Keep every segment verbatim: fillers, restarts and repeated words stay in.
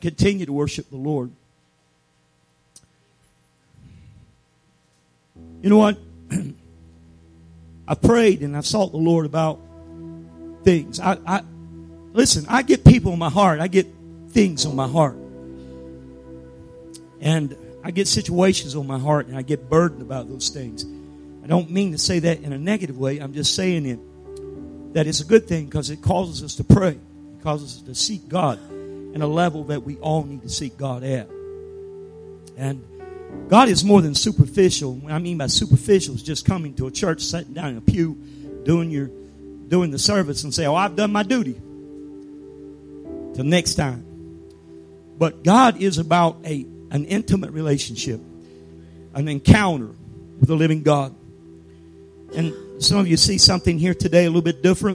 continue to worship the Lord. You know what? I prayed and I sought the Lord about things. I, I listen, I get people in my heart. I get things on my heart. And I get situations on my heart, and I get burdened about those things. I don't mean to say that in a negative way. I'm just saying it that it's a good thing because it causes us to pray. It causes us to seek God in a level that we all need to seek God at. And God is more than superficial. What I mean by superficial is just coming to a church, sitting down in a pew, doing your doing the service and say, oh, I've done my duty. Till next time. But God is about a an intimate relationship, an encounter with the living God. And some of you see something here today a little bit different.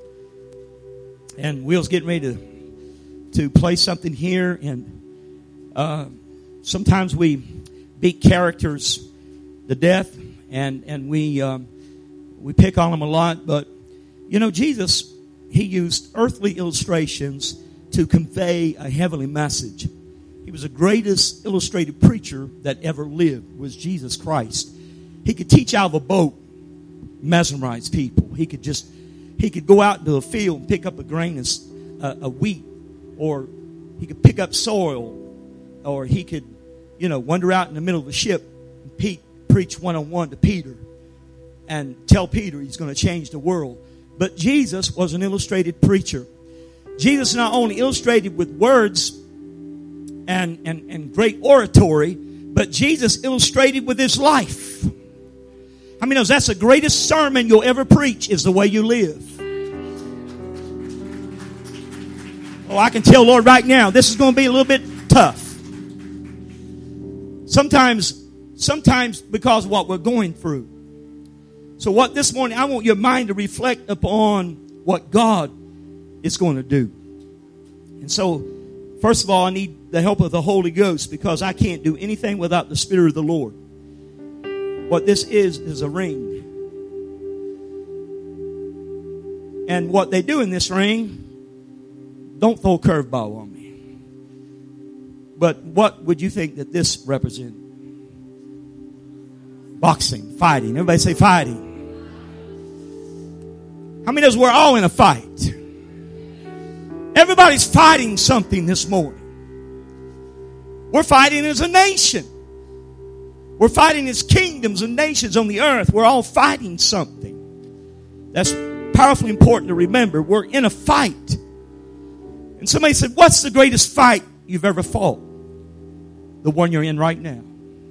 And Will's getting ready to, to play something here. And uh, sometimes we beat characters to death, and, and we, um, we pick on them a lot. But, you know, Jesus, he used earthly illustrations to convey a heavenly message. He was the greatest illustrated preacher that ever lived, was Jesus Christ. He could teach out of a boat, mesmerize people. He could just, he could go out into a field and pick up a grain of uh, a wheat, or he could pick up soil, or he could, you know, wander out in the middle of a ship and Pete, preach one-on-one to Peter and tell Peter he's going to change the world. But Jesus was an illustrated preacher. Jesus not only illustrated with words and, and, and great oratory, but Jesus illustrated with his life. How many knows that's the greatest sermon you'll ever preach is the way you live? Oh, I can tell, Lord, right now, this is going to be a little bit tough. Sometimes, sometimes because of what we're going through. So what this morning, I want your mind to reflect upon what God is going to do. And so, first of all, I need the help of the Holy Ghost, because I can't do anything without the Spirit of the Lord. What this is, is a ring. And what they do in this ring, don't throw a curveball on me. But what would you think that this represents? Boxing, fighting. Everybody say fighting. How many knows we're all in a fight? Everybody's fighting something this morning. We're fighting as a nation. We're fighting as kingdoms and nations on the earth. We're all fighting something. That's powerfully important to remember. We're in a fight. And somebody said, what's the greatest fight you've ever fought? The one you're in right now.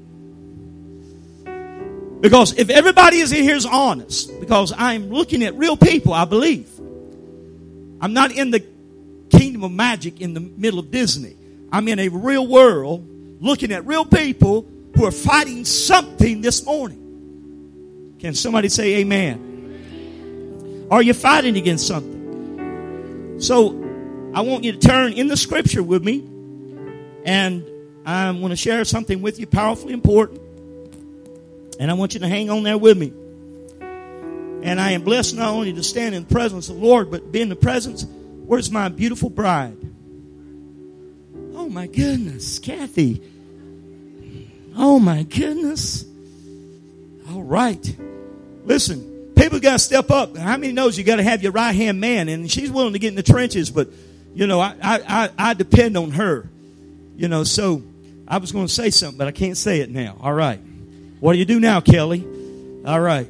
Because if everybody is in here is honest, because I'm looking at real people, I believe. I'm not in the kingdom of magic in the middle of Disney. I'm in a real world looking at real people who are fighting something this morning. Can somebody say amen? Are you fighting against something? So I want you to turn in the scripture with me, and I'm going to share something with you powerfully important. And I want you to hang on there with me. And I am blessed not only to stand in the presence of the Lord, but be in the presence. Where's my beautiful bride? Oh my goodness, Kathy. Oh my goodness. All right. Listen, people got to step up. How many knows you got to have your right hand man? And she's willing to get in the trenches, but you know, I, I, I, I depend on her. You know, so I was going to say something, but I can't say it now. All right. What do you do now, Kelly? All right.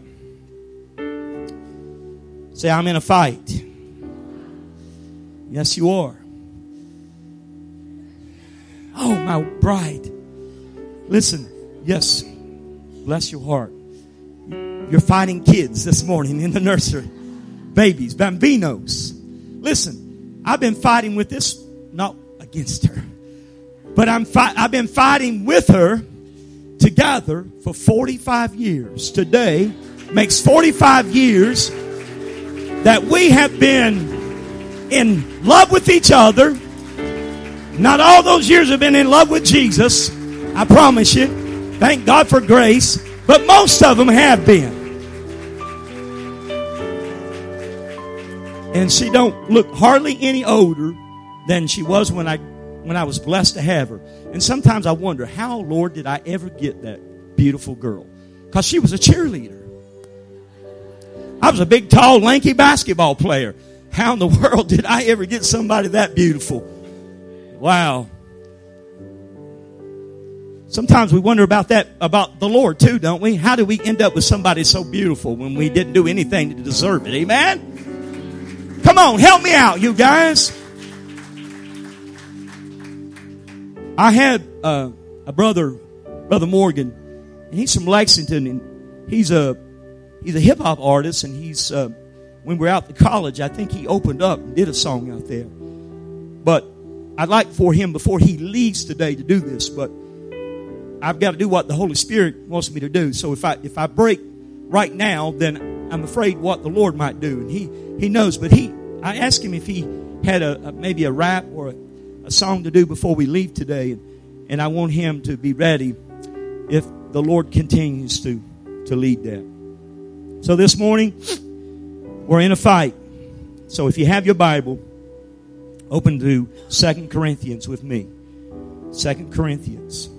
Say, I'm in a fight. Yes, you are. Oh, my bride. Listen, yes, bless your heart. You're fighting kids this morning in the nursery. Babies, bambinos. Listen, I've been fighting with this, not against her, but I'm fi- I've been fighting with her together for forty-five years. Today makes forty-five years that we have been in love with each other. Not all those years have been in love with Jesus, I promise you. Thank God for grace. But most of them have been. And she don't look hardly any older than she was when I when I was blessed to have her. And sometimes I wonder, how, Lord, did I ever get that beautiful girl? Because she was a cheerleader. I was a big, tall, lanky basketball player. How in the world did I ever get somebody that beautiful? Wow. Sometimes we wonder about that, about the Lord too, don't we? How did we end up with somebody so beautiful when we didn't do anything to deserve it? Amen? Come on, help me out, you guys. I had uh, a brother, Brother Morgan, and he's from Lexington, and he's a he's a hip hop artist, and he's uh, when we were out to college, I think he opened up and did a song out there. But I'd like for him before he leaves today to do this, but I've got to do what the Holy Spirit wants me to do. So if I if I break right now, then I'm afraid what the Lord might do, and he he knows. But he, I asked him if he had a, a maybe a rap or a, a song to do before we leave today, and, and I want him to be ready if the Lord continues to to lead that. So this morning we're in a fight. So if you have your Bible, open to Second Corinthians with me. Second Corinthians.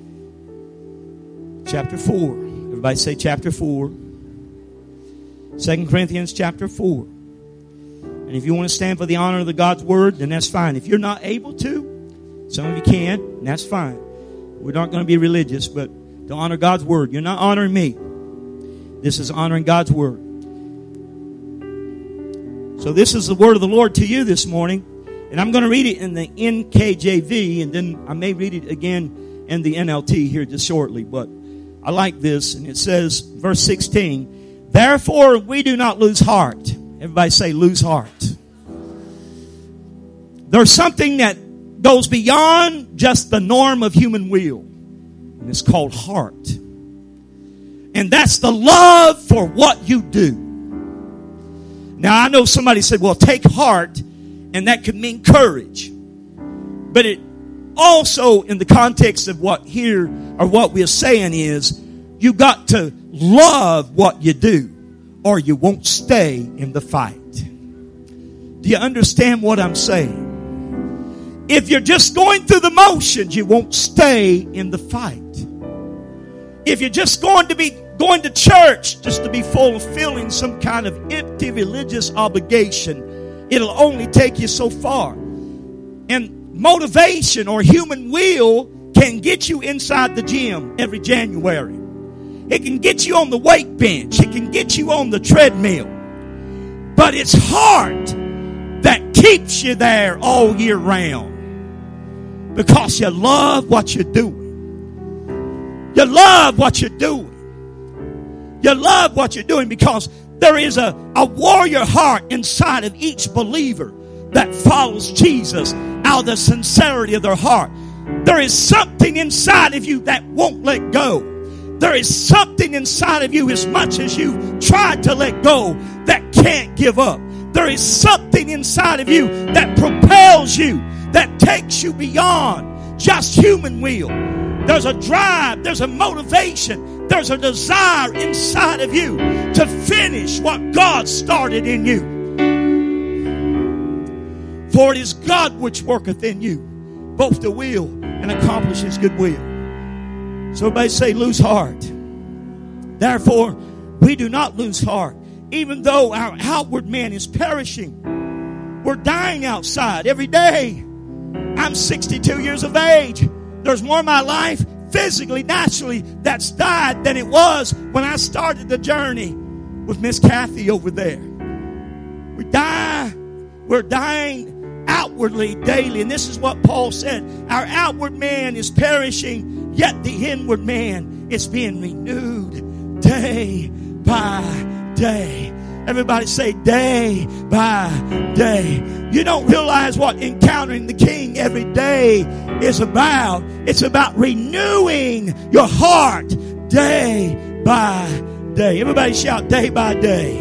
Chapter four. Everybody say chapter four. Second Corinthians chapter four. And if you want to stand for the honor of the God's word, then that's fine. If you're not able to, some of you can, and that's fine. We're not going to be religious, but to honor God's word. You're not honoring me. This is honoring God's word. So this is the word of the Lord to you this morning. And I'm going to read it in the N K J V, and then I may read it again in the N L T here just shortly, but I like this, and it says, verse sixteen, therefore we do not lose heart. Everybody say, lose heart. There's something that goes beyond just the norm of human will, and it's called heart. And that's the love for what you do. Now, I know somebody said, well, take heart, and that could mean courage. But it also, in the context of what here or what we're saying is, you got to love what you do, or you won't stay in the fight. Do you understand what I'm saying? If you're just going through the motions, you won't stay in the fight. If you're just going to be going to church just to be fulfilling some kind of empty religious obligation, it'll only take you so far. And motivation or human will can get you inside the gym every January. It can get you on the weight bench. It can get you on the treadmill. But it's heart that keeps you there all year round. Because you love what you're doing. You love what you're doing. You love what you're doing because there is a, a warrior heart inside of each believer that follows Jesus out of the sincerity of their heart. There is something inside of you that won't let go. There is something inside of you, as much as you tried to let go, that can't give up. There is something inside of you that propels you, that takes you beyond just human will. There's a drive, there's a motivation, there's a desire inside of you to finish what God started in you. For it is God which worketh in you, both to will and accomplish his good will. So everybody say, lose heart. Therefore, we do not lose heart. Even though our outward man is perishing. We're dying outside every day. I'm sixty-two years of age. There's more of my life physically, naturally, that's died than it was when I started the journey with Miss Kathy over there. We die. We're dying outwardly daily. And this is what Paul said. Our outward man is perishing, yet the inward man is being renewed day by day. Everybody say day by day. You don't realize what encountering the King every day is about. It's about renewing your heart day by day. Everybody shout day by day.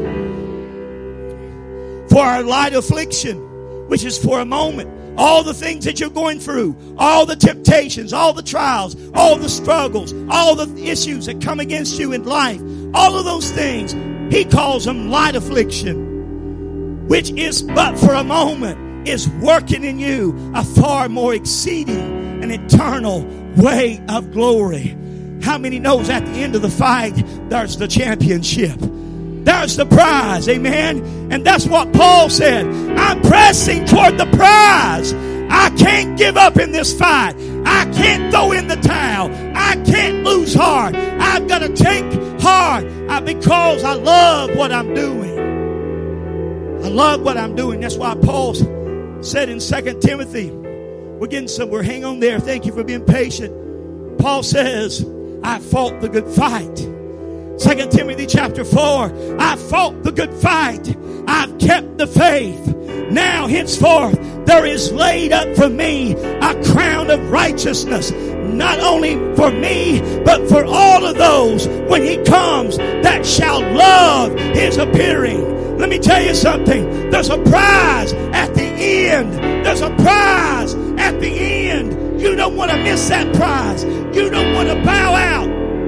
For our light affliction, which is for a moment, all the things that you're going through, all the temptations, all the trials, all the struggles, all the issues that come against you in life, all of those things, he calls them light affliction, which is but for a moment. is working in you a far more exceeding and eternal weight of glory. How many knows at the end of the fight, there's the championship? There's the prize, amen? And that's what Paul said. I'm pressing toward the prize. I can't give up in this fight. I can't throw in the towel. I can't lose heart. I've got to take heart uh, because I love what I'm doing. I love what I'm doing. That's why Paul said in Second Timothy, we're getting somewhere. Hang on there. Thank you for being patient. Paul says, I fought the good fight. Second Timothy chapter four, I fought the good fight. I've kept the faith. Now henceforth there is laid up for me a crown of righteousness, not only for me, but for all of those when he comes that shall love his appearing. Let me tell you something. There's a prize at the end. There's a prize at the end. You don't want to miss that prize. You don't want to bow out.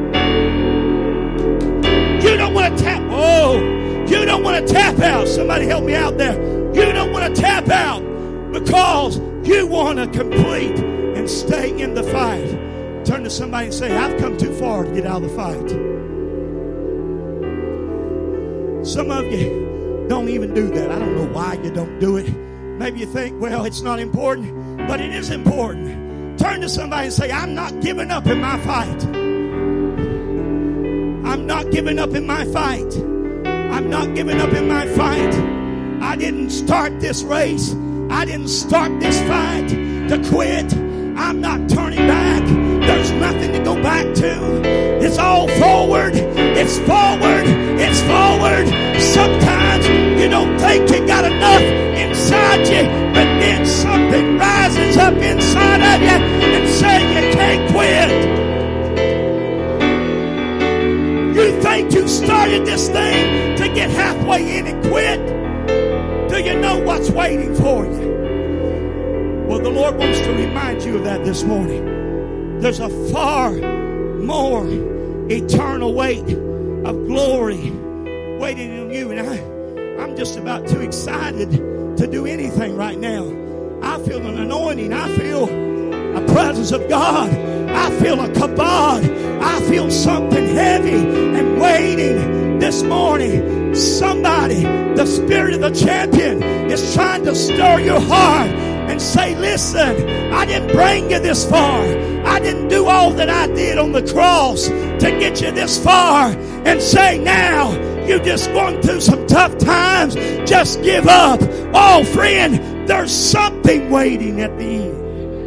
You don't want to tap. Oh, you don't want to tap out. Somebody help me out there. You don't want to tap out because you want to complete and stay in the fight. Turn to somebody and say, I've come too far to get out of the fight. Some of you don't even do that. I don't know why you don't do it. Maybe you think, well, it's not important, but it is important. Turn to somebody and say, I'm not giving up in my fight. I'm not giving up in my fight. I'm not giving up in my fight. I didn't start this race. I didn't start this fight to quit. I'm not turning back. There's nothing to go back to. It's all forward. It's forward. It's forward. Sometimes you don't think you got enough inside you, but then something rises up inside of you and says you can't quit. You think you started this thing to get halfway in and quit? Do you know what's waiting for you? Well, the Lord wants to remind you of that this morning. There's a far more eternal weight of glory waiting on you. And I, I'm just about too excited to do anything right now. I feel an anointing. I feel a presence of God. I feel a kabod. I feel something heavy and waiting this morning. Somebody, the Spirit of the champion is trying to stir your heart and say, listen, I didn't bring you this far. I didn't do all that I did on the cross to get you this far. And say now, you're just going through some tough times. Just give up. Oh, friend, there's something waiting at the end.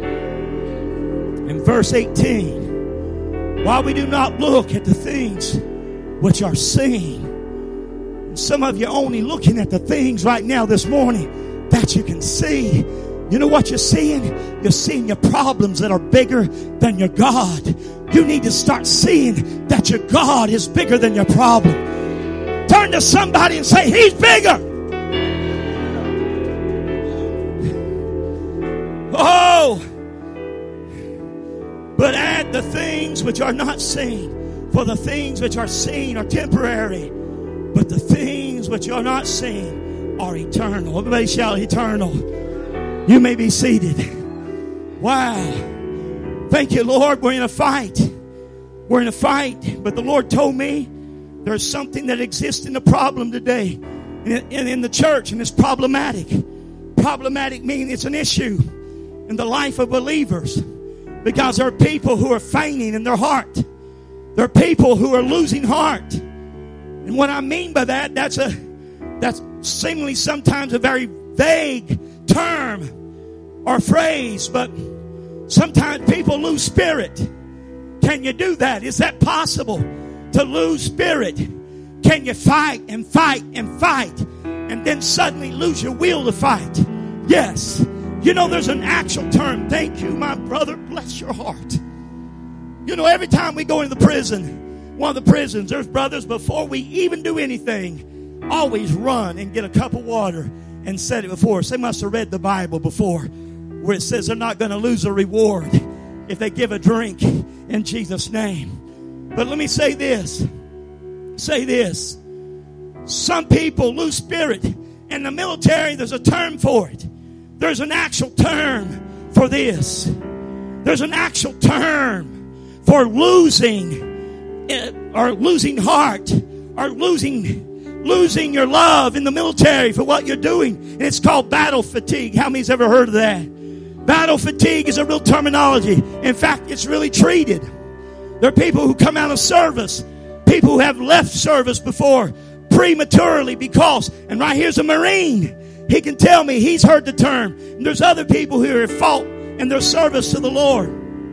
In verse eighteen, while we do not look at the things which are seen. Some of you are only looking at the things right now this morning that you can see. You know what you're seeing? You're seeing your problems that are bigger than your God. You need to start seeing that your God is bigger than your problem. Turn to somebody and say, He's bigger. Oh, but add the things which are not seen. For the things which are seen are temporary, but the things which are not seen are eternal. Everybody shout eternal. You may be seated. Wow. Thank you, Lord. We're in a fight. We're in a fight. But the Lord told me there's something that exists in the problem today. In, in, in the church, and it's problematic. Problematic means it's an issue in the life of believers. Because there are people who are fainting in their heart. There are people who are losing heart. And what I mean by that, that's a that's seemingly sometimes a very vague term or phrase, but sometimes people lose spirit. Can you do that? Is that possible to lose spirit? Can you fight and fight and fight and then suddenly lose your will to fight? Yes. You know, there's an actual term. Thank you, my brother. Bless your heart. You know, every time we go into the prison, one of the prisons, there's brothers, before we even do anything, always run and get a cup of water and set it before us. They must have read the Bible before, where it says they're not going to lose a reward if they give a drink in Jesus' name. But let me say this. Say this. Some people lose spirit. In the military, there's a term for it. There's an actual term for this. There's an actual term for losing or losing heart or losing losing your love in the military for what you're doing. And it's called battle fatigue. How many's ever heard of that? Battle fatigue is a real terminology. In fact, it's really treated. There are people who come out of service, people who have left service before prematurely because, and right here's a Marine. He can tell me he's heard the term. And there's other people who are at fault in their service to the Lord.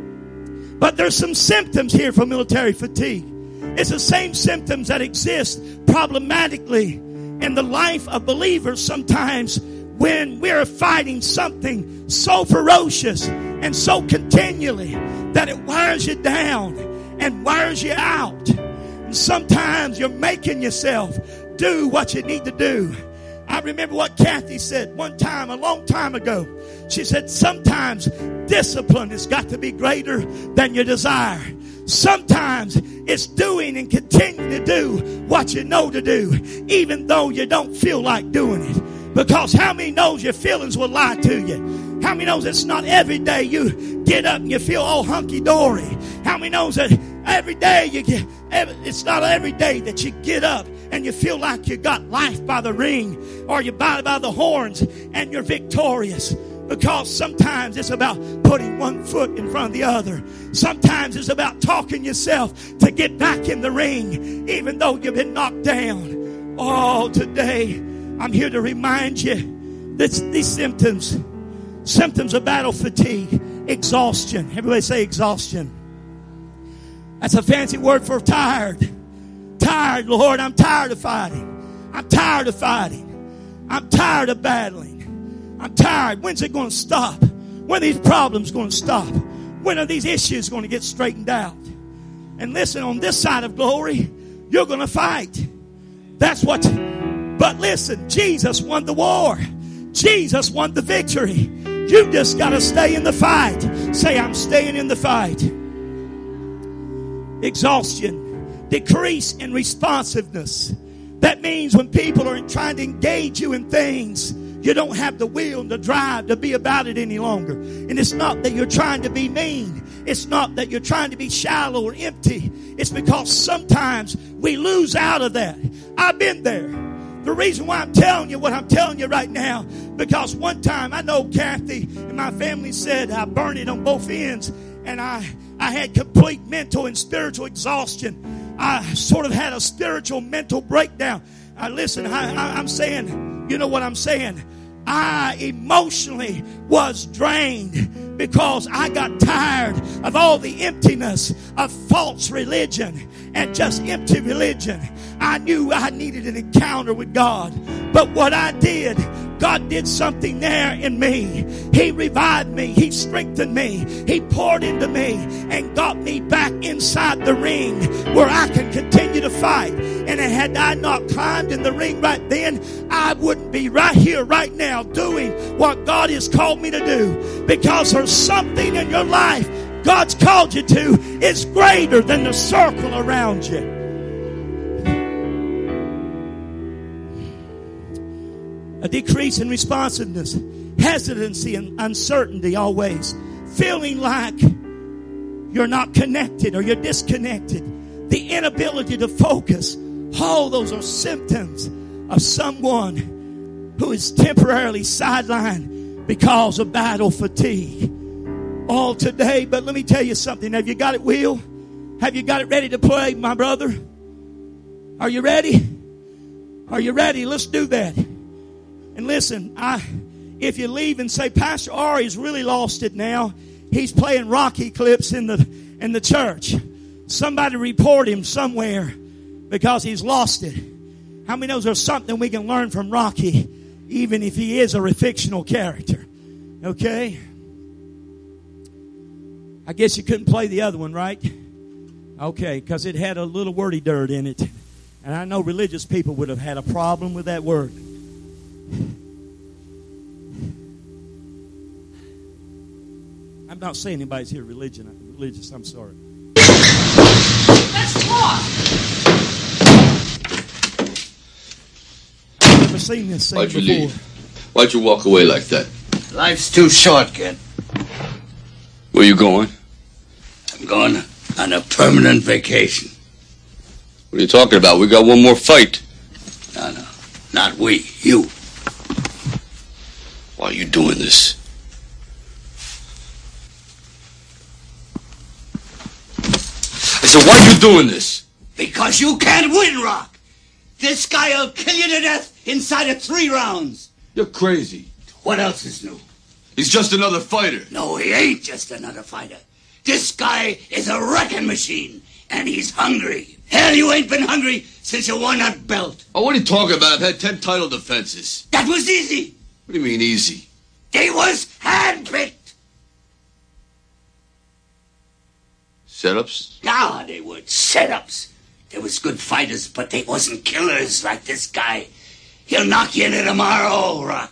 But there's some symptoms here for military fatigue. It's the same symptoms that exist problematically in the life of believers sometimes when we're fighting something so ferocious and so continually that it wears you down and wears you out. And sometimes you're making yourself do what you need to do. I remember what Kathy said one time, a long time ago. She said, sometimes discipline has got to be greater than your desire. Sometimes it's doing and continuing to do what you know to do, even though you don't feel like doing it. Because how many knows your feelings will lie to you? How many knows it's not every day you get up and you feel all hunky-dory? How many knows that every day you get, it's not every day that you get up and you feel like you got life by the ring or you buy by the horns and you're victorious? Because sometimes it's about putting one foot in front of the other. Sometimes it's about talking yourself to get back in the ring, even though you've been knocked down. Oh, today I'm here to remind you that these symptoms, symptoms of battle fatigue, exhaustion. Everybody say exhaustion. That's a fancy word for tired. Tired, Lord. I'm tired of fighting. I'm tired of fighting. I'm tired of battling. I'm tired. When's it going to stop? When are these problems going to stop? When are these issues going to get straightened out? And listen, on this side of glory, you're going to fight. That's what. But listen, Jesus won the war. Jesus won the victory. You just got to stay in the fight. Say, I'm staying in the fight. Exhaustion. Decrease in responsiveness. That means when people are trying to engage you in things, you don't have the will and the drive to be about it any longer. And it's not that you're trying to be mean. It's not that you're trying to be shallow or empty. It's because sometimes we lose out of that. I've been there. The reason why I'm telling you what I'm telling you right now, because one time I know Kathy and my family said I burned it on both ends, and I, I had complete mental and spiritual exhaustion. I sort of had a spiritual mental breakdown. I listen, I, I, I'm saying, you know what I'm saying? I emotionally was drained because I got tired of all the emptiness of false religion and just empty religion. I knew I needed an encounter with God. But what I did, God did something there in me. He revived me. He strengthened me. He poured into me and got me back inside the ring where I can continue to fight. And had I not climbed in the ring right then, I wouldn't be right here, right now, doing what God has called me to do. Because there's something in your life God's called you to is greater than the circle around you. A decrease in responsiveness, hesitancy and uncertainty always. Feeling like you're not connected or you're disconnected. The inability to focus. All those are symptoms of someone who is temporarily sidelined because of battle fatigue. All today, but let me tell you something. Have you got it, Will? Have you got it ready to play, my brother? Are you ready? Are you ready? Let's do that. And listen, I, if you leave and say, Pastor Ari's really lost it now. He's playing Rocky clips in the in the church. Somebody report him somewhere because he's lost it. How many knows there's something we can learn from Rocky, even if he is a fictional character? Okay? I guess you couldn't play the other one, right? Okay, because it had a little wordy dirt in it. And I know religious people would have had a problem with that word. I'm not saying anybody's here religion, religious. I'm sorry. Let's talk. I've never seen this scene Why'd you before. leave? Why'd you walk away like that? Life's too short, kid. Where you going? I'm going on a permanent vacation. What are you talking about? We got one more fight. No, no. Not we. You. Why are you doing this? I said, why are you doing this? Because you can't win, Rock. This guy will kill you to death inside of three rounds. You're crazy. What else is new? He's just another fighter. No, he ain't just another fighter. This guy is a wrecking machine, and he's hungry. Hell, you ain't been hungry since you won that belt. Oh, what are you talking about? I've had ten title defenses. That was easy. What do you mean easy? They was handpicked. Setups? Nah, they were setups. They was good fighters, but they wasn't killers like this guy. He'll knock you into tomorrow, Rock.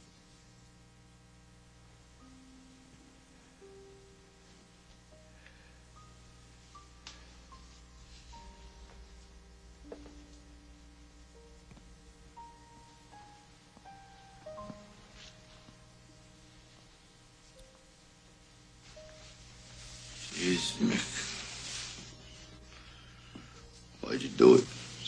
Jeez, Mick. Why'd you do it?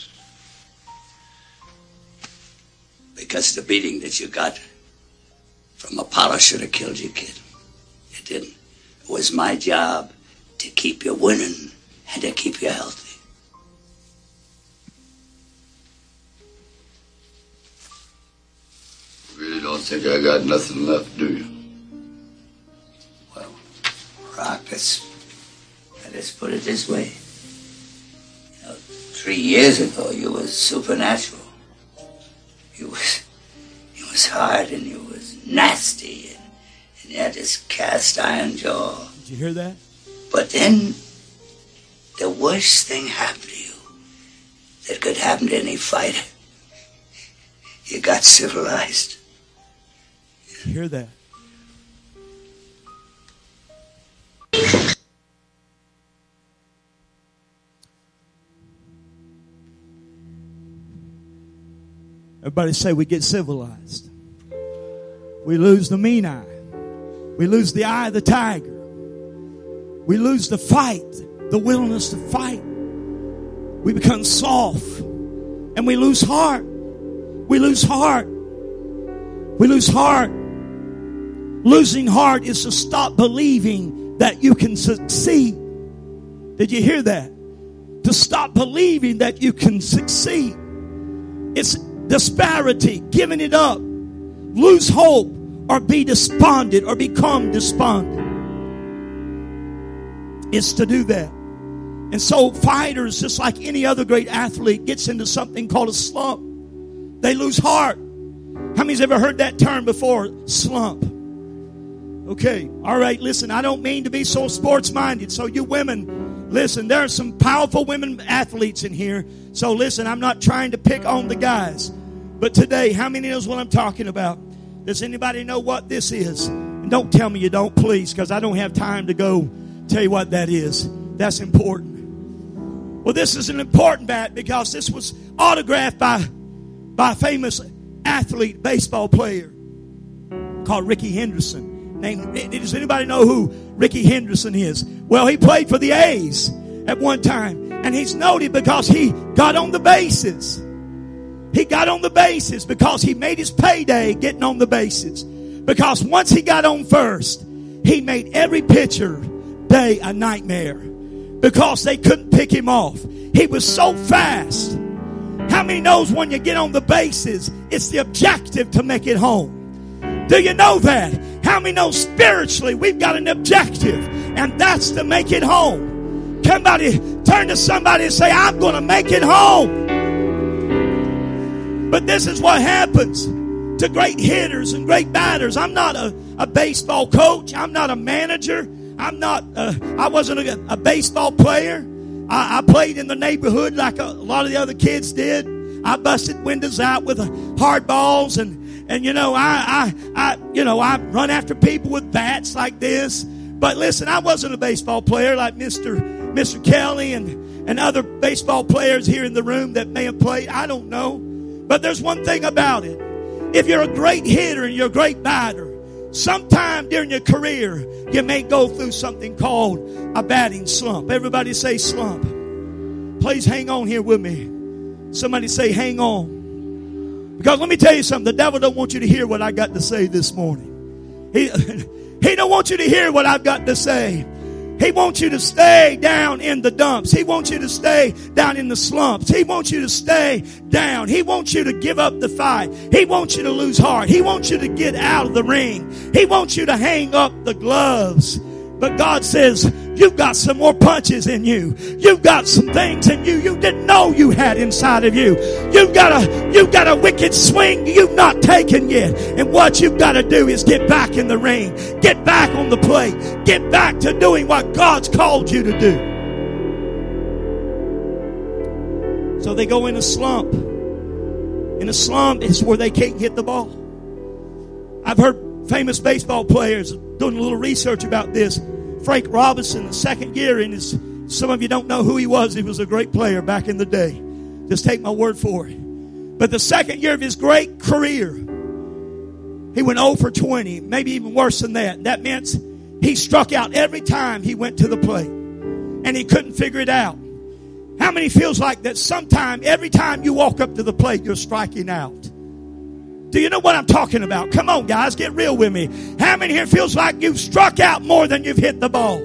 Because the beating that you got from Apollo should have killed you, kid. It didn't. It was my job to keep you winning and to keep you healthy. You really don't think I got nothing left, do you? Well, Rock, let's, let's put it this way. You know, three years ago, you was supernatural. You was, you was hard and you was nasty and, and you had this cast iron jaw. Did you hear that? But then the worst thing happened to you that could happen to any fighter. You got civilized. Did you hear that? Everybody say we get civilized. We lose the mean eye. We lose the eye of the tiger. We lose the fight, the willingness to fight. We become soft and we lose heart. We lose heart. We lose heart. Losing heart is to stop believing that you can succeed. Did you hear that? To stop believing that you can succeed. It's disparity, giving it up, lose hope, or be despondent, or become despondent. It's to do that. And so fighters, just like any other great athlete, gets into something called a slump. They lose heart. How many's ever heard that term before? Slump. Okay, all right, listen, I don't mean to be so sports-minded. So you women, listen, there are some powerful women athletes in here. So listen, I'm not trying to pick on the guys. But today, how many knows what I'm talking about? Does anybody know what this is? And don't tell me you don't, please, because I don't have time to go tell you what that is. That's important. Well, this is an important bat because this was autographed by, by a famous athlete, baseball player called Rickey Henderson. Named, does anybody know who Rickey Henderson is? Well, he played for the A's at one time. And he's noted because he got on the bases. He got on the bases because he made his payday getting on the bases. Because once he got on first, he made every pitcher day a nightmare. Because they couldn't pick him off. He was so fast. How many knows when you get on the bases, it's the objective to make it home? Do you know that? How many know spiritually we've got an objective, and that's to make it home? Somebody turn to somebody and say, I'm going to make it home. But this is what happens to great hitters and great batters. I'm not a, a baseball coach. I'm not a manager. I'm not, uh, I wasn't a, a baseball player. I, I played in the neighborhood like a, a lot of the other kids did. I busted windows out with uh, hard balls and, and you know, I, I, I, you know, I run after people with bats like this. But listen, I wasn't a baseball player like Mister Mister Kelly and, and other baseball players here in the room that may have played. I don't know. But there's one thing about it. If you're a great hitter and you're a great batter, Sometime during your career, you may go through something called a batting slump. Everybody say slump. Please hang on here with me. Somebody say hang on. Because let me tell you something. The devil don't want you to hear what I got to say this morning. He, he don't want you to hear what I've got to say. He wants you to stay down in the dumps. He wants you to stay down in the slumps. He wants you to stay down. He wants you to give up the fight. He wants you to lose heart. He wants you to get out of the ring. He wants you to hang up the gloves. But God says, you've got some more punches in you. You've got some things in you you didn't know you had inside of you. You've got a, you've got a wicked swing you've not taken yet. And what you've got to do is get back in the ring. Get back on the plate. Get back to doing what God's called you to do. So they go in a slump. In a slump is where they can't hit the ball. I've heard famous baseball players doing a little research about this. Frank Robinson, the second year in his, some of you don't know who he was. He was a great player back in the day. Just take my word for it. But the second year of his great career, he went oh for twenty, maybe even worse than that. That meant he struck out every time he went to the plate. And he couldn't figure it out. How many feels like that sometime, every time you walk up to the plate, you're striking out? Do you know what I'm talking about? Come on, guys, get real with me. How many here feels like you've struck out more than you've hit the ball?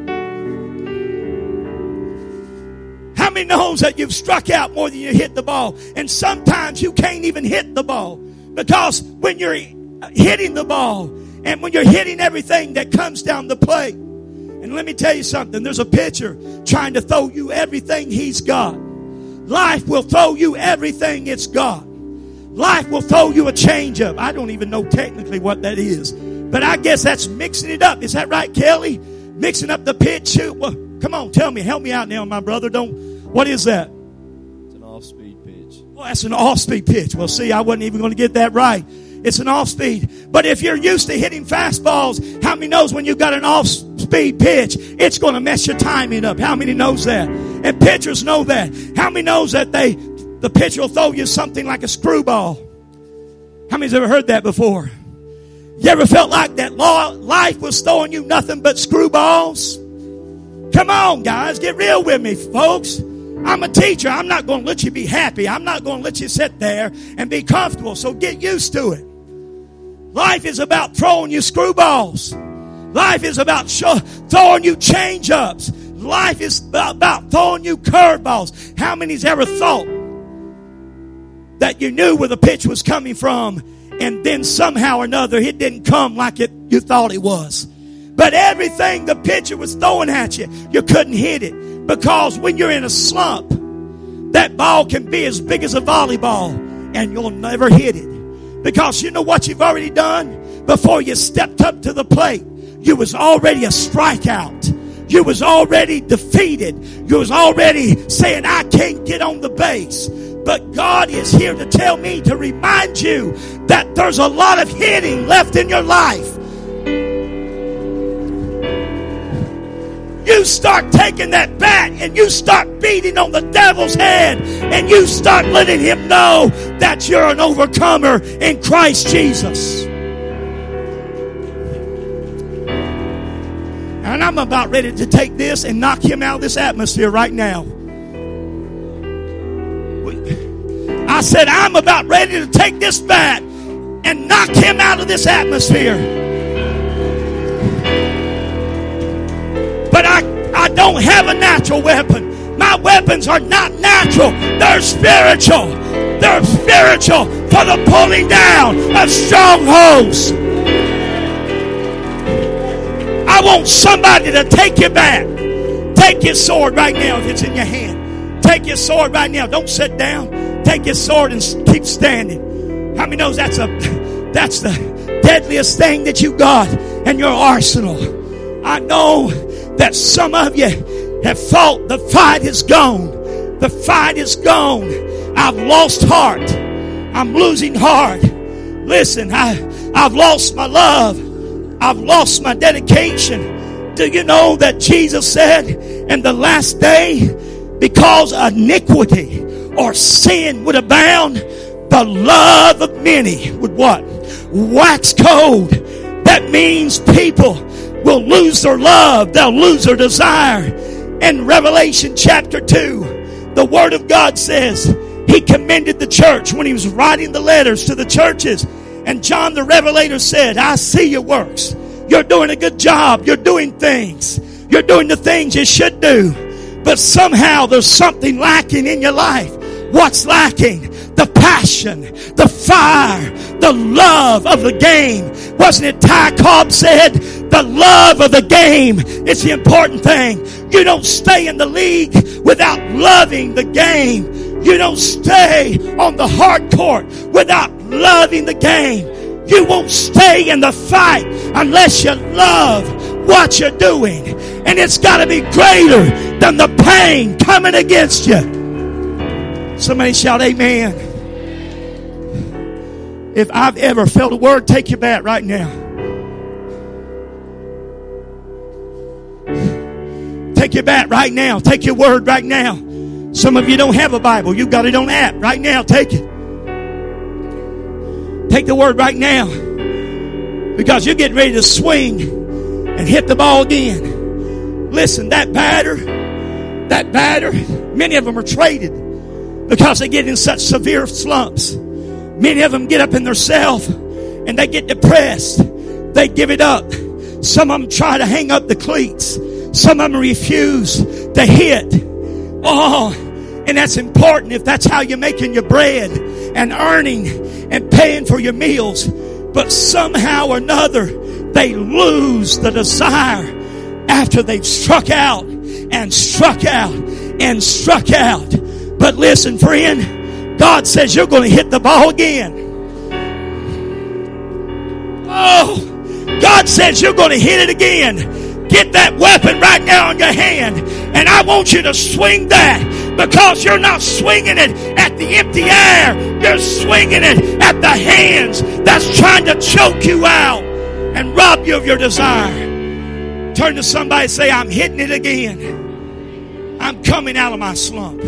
How many knows that you've struck out more than you hit the ball? And sometimes you can't even hit the ball. Because when you're hitting the ball and when you're hitting everything that comes down the plate, and let me tell you something, there's a pitcher trying to throw you everything he's got. Life will throw you everything it's got. Life will throw you a changeup. I don't even know technically what that is. But I guess that's mixing it up. Is that right, Kelly? Mixing up the pitch. Well, come on, tell me. Help me out now, my brother. Don't. What is that? It's an off-speed pitch. Well, that's an off-speed pitch. Well, see, I wasn't even going to get that right. It's an off-speed. But if you're used to hitting fastballs, how many knows when you've got an off-speed pitch, it's going to mess your timing up? How many knows that? And pitchers know that. How many knows that they... the pitcher will throw you something like a screwball? How many's ever heard that before? You ever felt like that life was throwing you nothing but screwballs? Come on, guys, get real with me, folks. I'm a teacher. I'm not going to let you be happy. I'm not going to let you sit there and be comfortable. So get used to it. Life is about throwing you screwballs. Life is about show, throwing you change-ups. Life is about, about throwing you curveballs. How many's ever thought that you knew where the pitch was coming from, and then somehow or another it didn't come like it you thought it was? But everything the pitcher was throwing at you, you couldn't hit it. Because when you're in a slump, that ball can be as big as a volleyball, and you'll never hit it. Because you know what you've already done? Before you stepped up to the plate, you was already a strikeout. You was already defeated. You was already saying, I can't get on the base. But God is here to tell me to remind you that there's a lot of hitting left in your life. You start taking that bat and you start beating on the devil's head and you start letting him know that you're an overcomer in Christ Jesus. And I'm about ready to take this and knock him out of this atmosphere right now. I said, I'm about ready to take this bat and knock him out of this atmosphere. But I, I don't have a natural weapon. My weapons are not natural. They're spiritual. They're spiritual for the pulling down of strongholds. I want somebody to take your bat. Take your sword right now if it's in your hand. Take your sword right now. Don't sit down. Take your sword and keep standing. How many knows that's a that's the deadliest thing that you got in your arsenal? I know that some of you have thought the fight is gone. The fight is gone. I've lost heart. I'm losing heart. Listen, I, I've lost my love. I've lost my dedication. Do you know that Jesus said in the last day, because iniquity or sin would abound, the love of many would what? Wax cold. That That means people will lose their love. They'll lose their desire. In Revelation chapter two, the Word of God says He commended the church when He was writing the letters to the churches. And John the Revelator said, I see your works. You're doing a good job. You're doing things. You're doing the things you should do. But somehow there's something lacking in your life. What's lacking? The passion, the fire, the love of the game. Wasn't it Ty Cobb said, the love of the game is the important thing. You don't stay in the league without loving the game. You don't stay on the hard court without loving the game. You won't stay in the fight unless you love what you're doing. And it's got to be greater than the pain coming against you. Somebody shout amen. If I've ever felt a word, take your bat right now. Take your bat right now. Take your word right now. Some of you don't have a Bible. You've got it on app. Right now, take it. Take the word right now. Because you're getting ready to swing and hit the ball again. Listen, that batter, that batter, many of them are traded because they get in such severe slumps. Many of them get up in their self and they get depressed. They give it up. Some of them try to hang up the cleats. Some of them refuse to hit. Oh, and that's important if that's how you're making your bread and earning and paying for your meals. But somehow or another, they lose the desire after they've struck out and struck out and struck out. But listen, friend, God says you're going to hit the ball again. Oh, God says you're going to hit it again. Get that weapon right now in your hand. And I want you to swing that, because you're not swinging it at the empty air. You're swinging it at the hands that's trying to choke you out and rob you of your desire. Turn to somebody and say, I'm hitting it again. I'm coming out of my slump.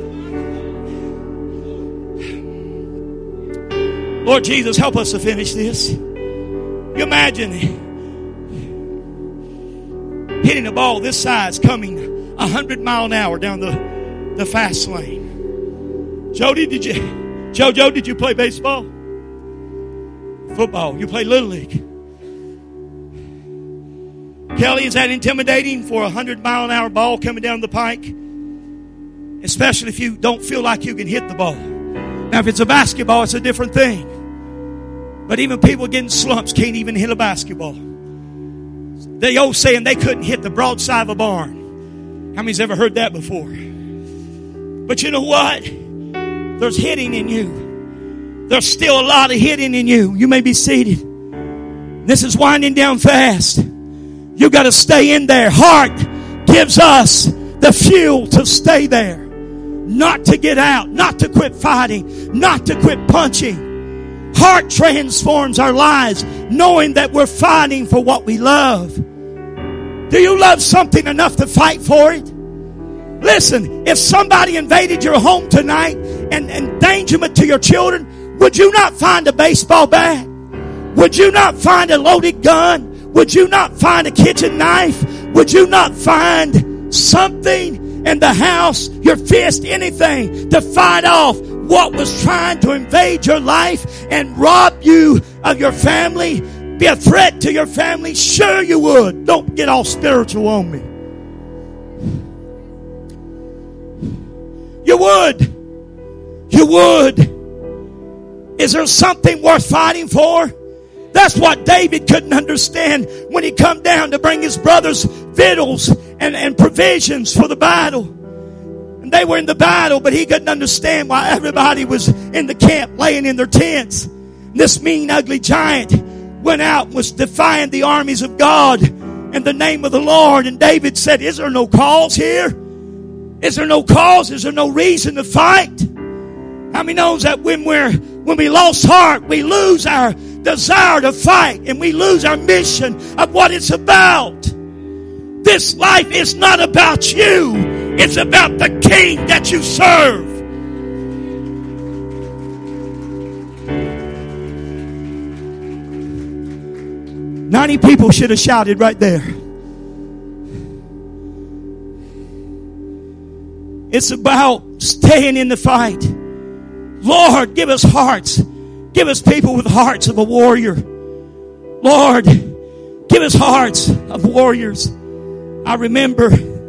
Lord Jesus, help us to finish this. You imagine hitting a ball this size coming a hundred mile an hour down the, the fast lane. Jody, did you Jojo, did you play baseball? Football. You play Little League. Kelly, is that intimidating for a hundred mile an hour ball coming down the pike? Especially if you don't feel like you can hit the ball. Now if it's a basketball, it's a different thing. But even people getting slumps can't even hit a basketball. The old saying, they couldn't hit the broadside of a barn. How many's ever heard that before? But you know what? There's hitting in you. There's still a lot of hitting in you. You may be seated. This is winding down fast. You got to stay in there. Heart gives us the fuel to stay there. Not to get out. Not to quit fighting. Not to quit punching. Heart transforms our lives, knowing that we're fighting for what we love. Do you love something enough to fight for it? Listen, if somebody invaded your home tonight and endangerment to your children, would you not find a baseball bat? Would you not find a loaded gun? Would you not find a kitchen knife? Would you not find something in the house, your fist, anything to fight off what was trying to invade your life and rob you of your family, be a threat to your family? Sure you would. Don't get all spiritual on me. You would. You would. Is there something worth fighting for? That's what David couldn't understand when he come down to bring his brothers victuals and, and provisions for the battle. And they were in the battle, but he couldn't understand why everybody was in the camp laying in their tents. This mean, ugly giant went out and was defying the armies of God in the name of the Lord. And David said, is there no cause here? Is there no cause? Is there no reason to fight? How many knows that when we're when we lost heart, we lose our desire to fight and we lose our mission of what it's about? This life is not about you. It's about the King that you serve. many people should have shouted right there? It's about staying in the fight. Lord, give us hearts. Give us people with hearts of a warrior. Lord, give us hearts of warriors. I remember,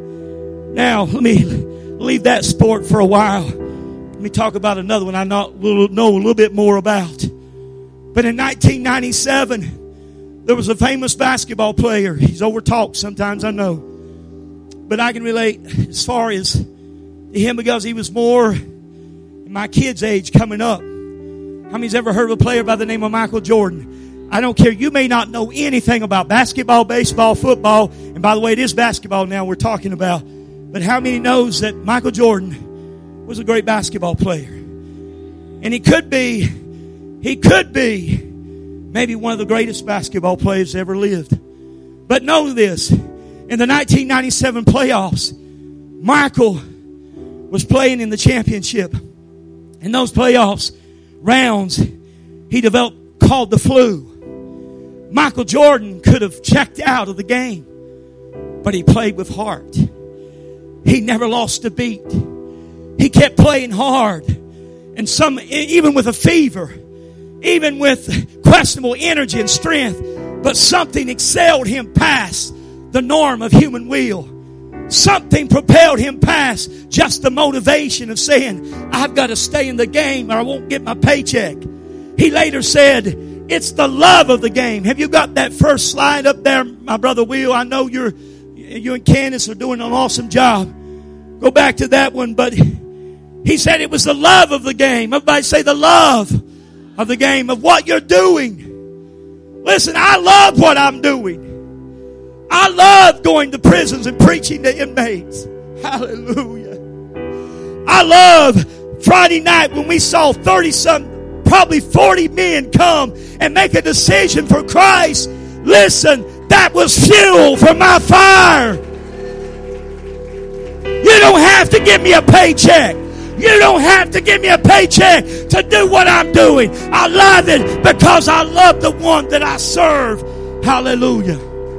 now let me leave that sport for a while. Let me talk about another one I know a little bit more about. But in nineteen ninety-seven, there was a famous basketball player. He's overtalked sometimes, I know. But I can relate as far as to him because he was more in my kids' age coming up. How many's ever heard of a player by the name of Michael Jordan? I don't care. You may not know anything about basketball, baseball, football. And by the way, it is basketball now we're talking about. But how many knows that Michael Jordan was a great basketball player? And he could be, he could be maybe one of the greatest basketball players ever lived. But know this, in the nineteen ninety-seven playoffs, Michael was playing in the championship. In those playoffs rounds, he developed called the flu. Michael Jordan could have checked out of the game, but he played with heart. He never lost a beat. He kept playing hard. And some, even with a fever, even with questionable energy and strength, but something excelled him past the norm of human will. Something propelled him past just the motivation of saying, I've got to stay in the game or I won't get my paycheck. He later said, it's the love of the game. Have you got that first slide up there, my brother Will? I know you're, you and Candace are doing an awesome job. Go back to that one. But he said it was the love of the game. Everybody say the love of the game, of what you're doing. Listen, I love what I'm doing. I love going to prisons and preaching to inmates. Hallelujah. I love Friday night when we saw thirty some, probably forty men come and make a decision for Christ. Listen, that was fuel for my fire. You don't have to give me a paycheck. You don't have to give me a paycheck to do what I'm doing. I love it because I love the one that I serve. Hallelujah.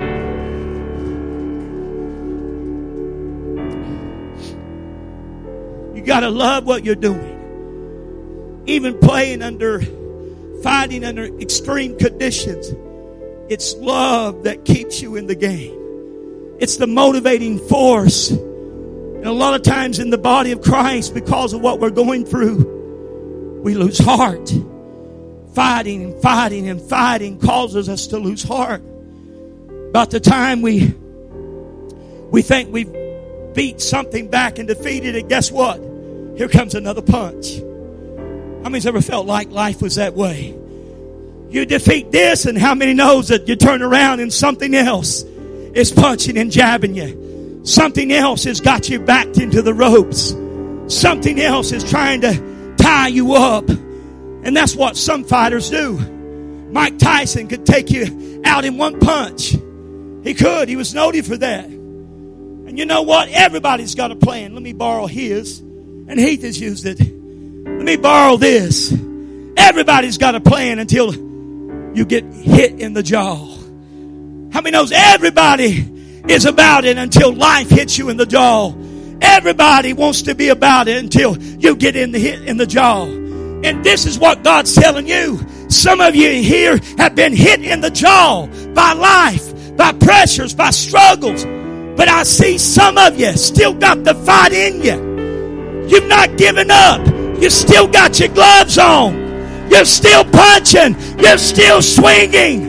You got to love what you're doing. Even playing under, fighting under extreme conditions. It's love that keeps you in the game. It's the motivating force. And a lot of times in the body of Christ, because of what we're going through, we lose heart. Fighting and fighting and fighting causes us to lose heart. About the time we we think we've beat something back and defeated it, guess what? Here comes another punch. How many's ever felt like life was that way? You defeat this, and how many knows that you turn around and something else is punching and jabbing you? Something else has got you backed into the ropes. Something else is trying to tie you up. And that's what some fighters do. Mike Tyson could take you out in one punch. He could. He was noted for that. And you know what? Everybody's got a plan. Let me borrow his. And Heath has used it. Let me borrow this. Everybody's got a plan until you get hit in the jaw. How many knows everybody is about it until life hits you in the jaw? Everybody wants to be about it until you get in the hit in the jaw. And this is what God's telling you. Some of you here have been hit in the jaw by life, by pressures, by struggles. But I see some of you still got the fight in you. You've not given up. You still got your gloves on. You're still punching. You're still swinging.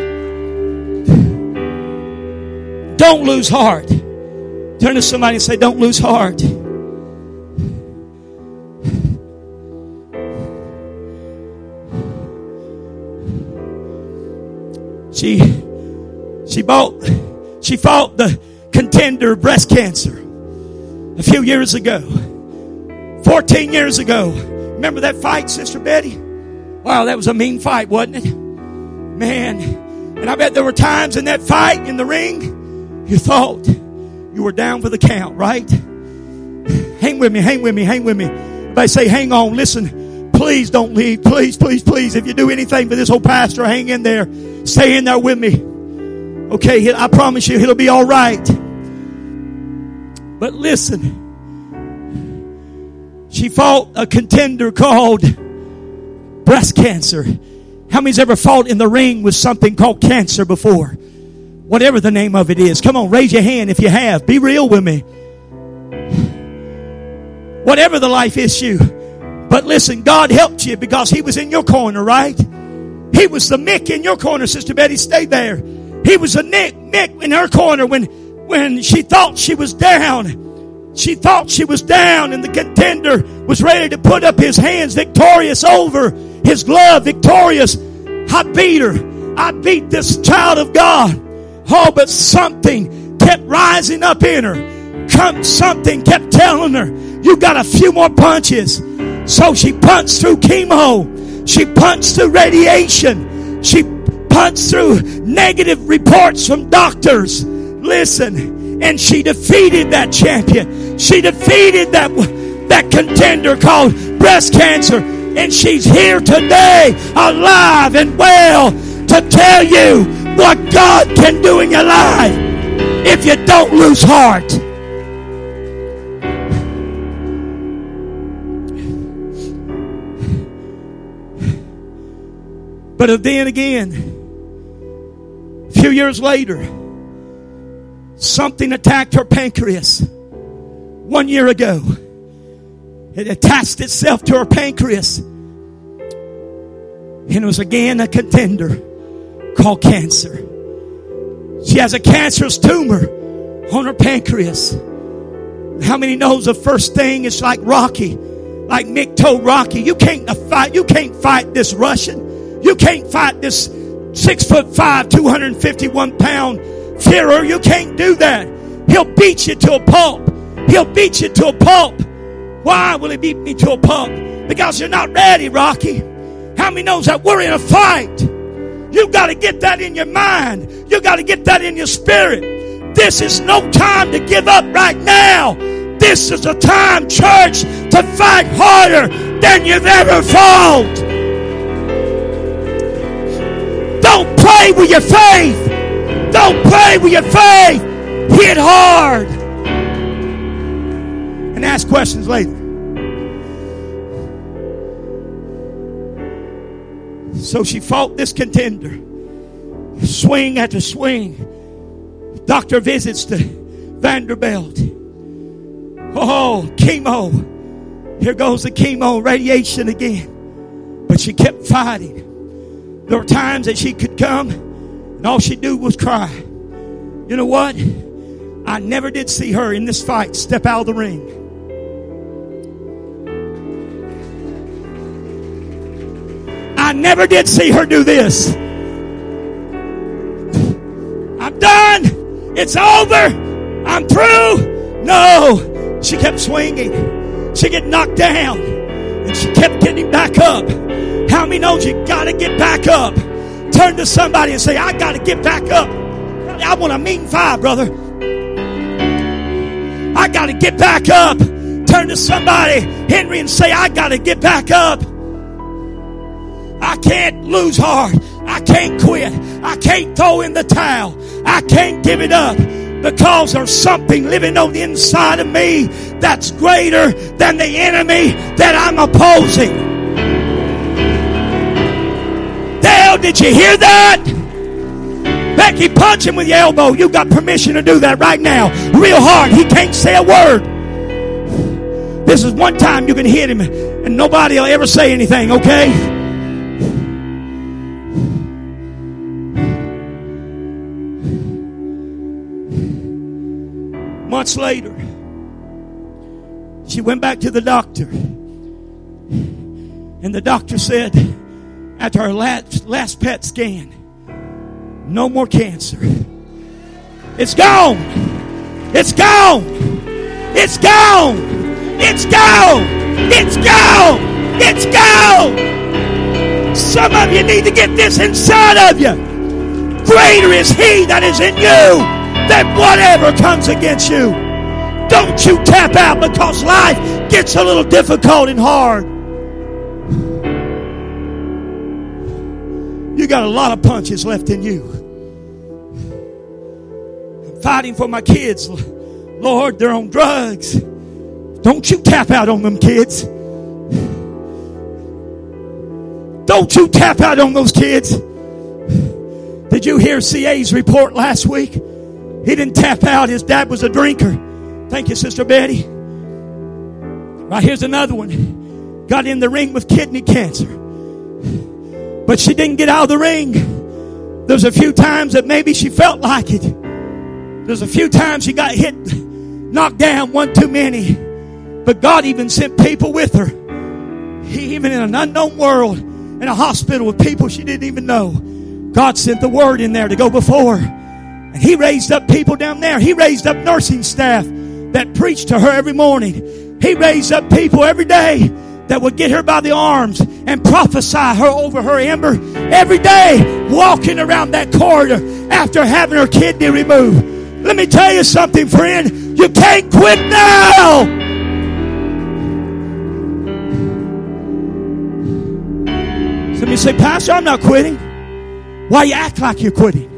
Don't lose heart. Turn to somebody and say, don't lose heart. She, she bought, she fought the contender of breast cancer a few years ago. fourteen years ago. Remember that fight, Sister Betty? Wow, that was a mean fight, wasn't it? Man. And I bet there were times in that fight in the ring, you thought you were down for the count, right? Hang with me, hang with me, hang with me. Everybody say, hang on, listen. Please don't leave. Please, please, please. If you do anything for this old pastor, hang in there. Stay in there with me. Okay, I promise you it'll be all right. But listen, she fought a contender called breast cancer. How many's ever fought in the ring with something called cancer before? Whatever the name of it is. Come on, raise your hand if you have. Be real with me. Whatever the life issue. But listen, God helped you because He was in your corner, right? He was the Mick in your corner, Sister Betty. Stay there. He was a Nick, Mick in her corner when, when she thought she was down. She thought she was down, and the contender was ready to put up his hands, victorious over his glove, victorious. I beat her. I beat this child of God. Oh, but something kept rising up in her. Come, something kept telling her, you got a few more punches. So she punched through chemo. She punched through radiation. She punched through negative reports from doctors. Listen, and she defeated that champion. She defeated that, that contender called breast cancer. And she's here today, alive and well, to tell you what God can do in your life if you don't lose heart. But then again, a few years later, something attacked her pancreas. One year ago, it attached itself to her pancreas. And it was again a contender called cancer. She has a cancerous tumor on her pancreas. How many knows the first thing is like Rocky, like Mick told Rocky, you can't fight, you can't fight this Russian. You can't fight this six foot five, two hundred fifty-one pound Führer. You can't do that. He'll beat you to a pulp. He'll beat you to a pulp. Why will he beat me to a pulp? Because you're not ready, Rocky. How many knows that we're in a fight? You got to get that in your mind. You got to get that in your spirit. This is no time to give up right now. This is a time, church, to fight harder than you've ever fought. Don't play with your faith. Don't play with your faith. Hit hard. And ask questions later. So she fought this contender. Swing after swing. Doctor visits to Vanderbilt. Oh, chemo. Here goes the chemo, radiation again. But she kept fighting. There were times that she could come and all she'd do was cry. You know what? I never did see her in this fight step out of the ring. I never did see her do this. I'm done. It's over. I'm through. No. She kept swinging. She get knocked down. And she kept getting back up. How many knows you got to get back up? Turn to somebody and say, I got to get back up. I want a mean five, brother. I got to get back up. Turn to somebody, Henry, and say, I got to get back up. I can't lose heart. I can't quit. I can't throw in the towel. I can't give it up because there's something living on the inside of me that's greater than the enemy that I'm opposing. Dale, did you hear that? Becky, punch him with your elbow. You got permission to do that right now. Real hard. He can't say a word. This is one time you can hit him and nobody will ever say anything, okay? Months later, she went back to the doctor. And the doctor said, after her last, last P E T scan, no more cancer. It's gone. It's gone. It's gone. It's gone. It's gone. It's gone. Some of you need to get this inside of you. Greater is He that is in you than whatever comes against you. Don't you tap out because life gets a little difficult and hard. You got a lot of punches left in you. fighting for my kids. Lord, they're on drugs. Don't you tap out on them kids. Don't you tap out on those kids. Did you hear C A's report last week? He didn't tap out. His dad was a drinker. Thank you, Sister Betty. Right, here's another one. Got in the ring with kidney cancer. But she didn't get out of the ring. There's a few times that maybe she felt like it. There's a few times she got hit, knocked down, one too many. But God even sent people with her. He, even in an unknown world, in a hospital with people she didn't even know, God sent the word in there to go before her. And He raised up people down there. He raised up nursing staff that preached to her every morning. He raised up people every day that would get her by the arms and prophesy her over her Amber every day, walking around that corridor after having her kidney removed. Let me tell you something, friend. You can't quit now. Somebody say, Pastor, I'm not quitting. Why you act like you're quitting?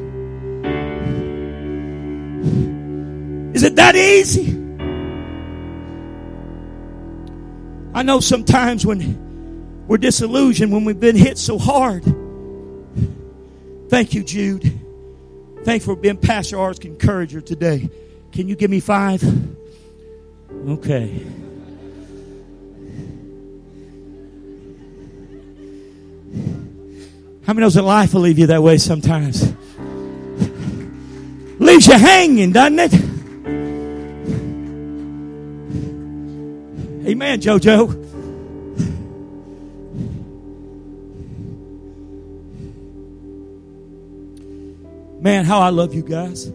Is it that easy? I know sometimes when we're disillusioned, when we've been hit so hard. Thank you, Jude. Thanks for being Pastor R's encourager today. Can you give me five? Okay. How many knows that life will leave you that way sometimes? Leaves you hanging, doesn't it? Amen, JoJo. Man, how I love you guys.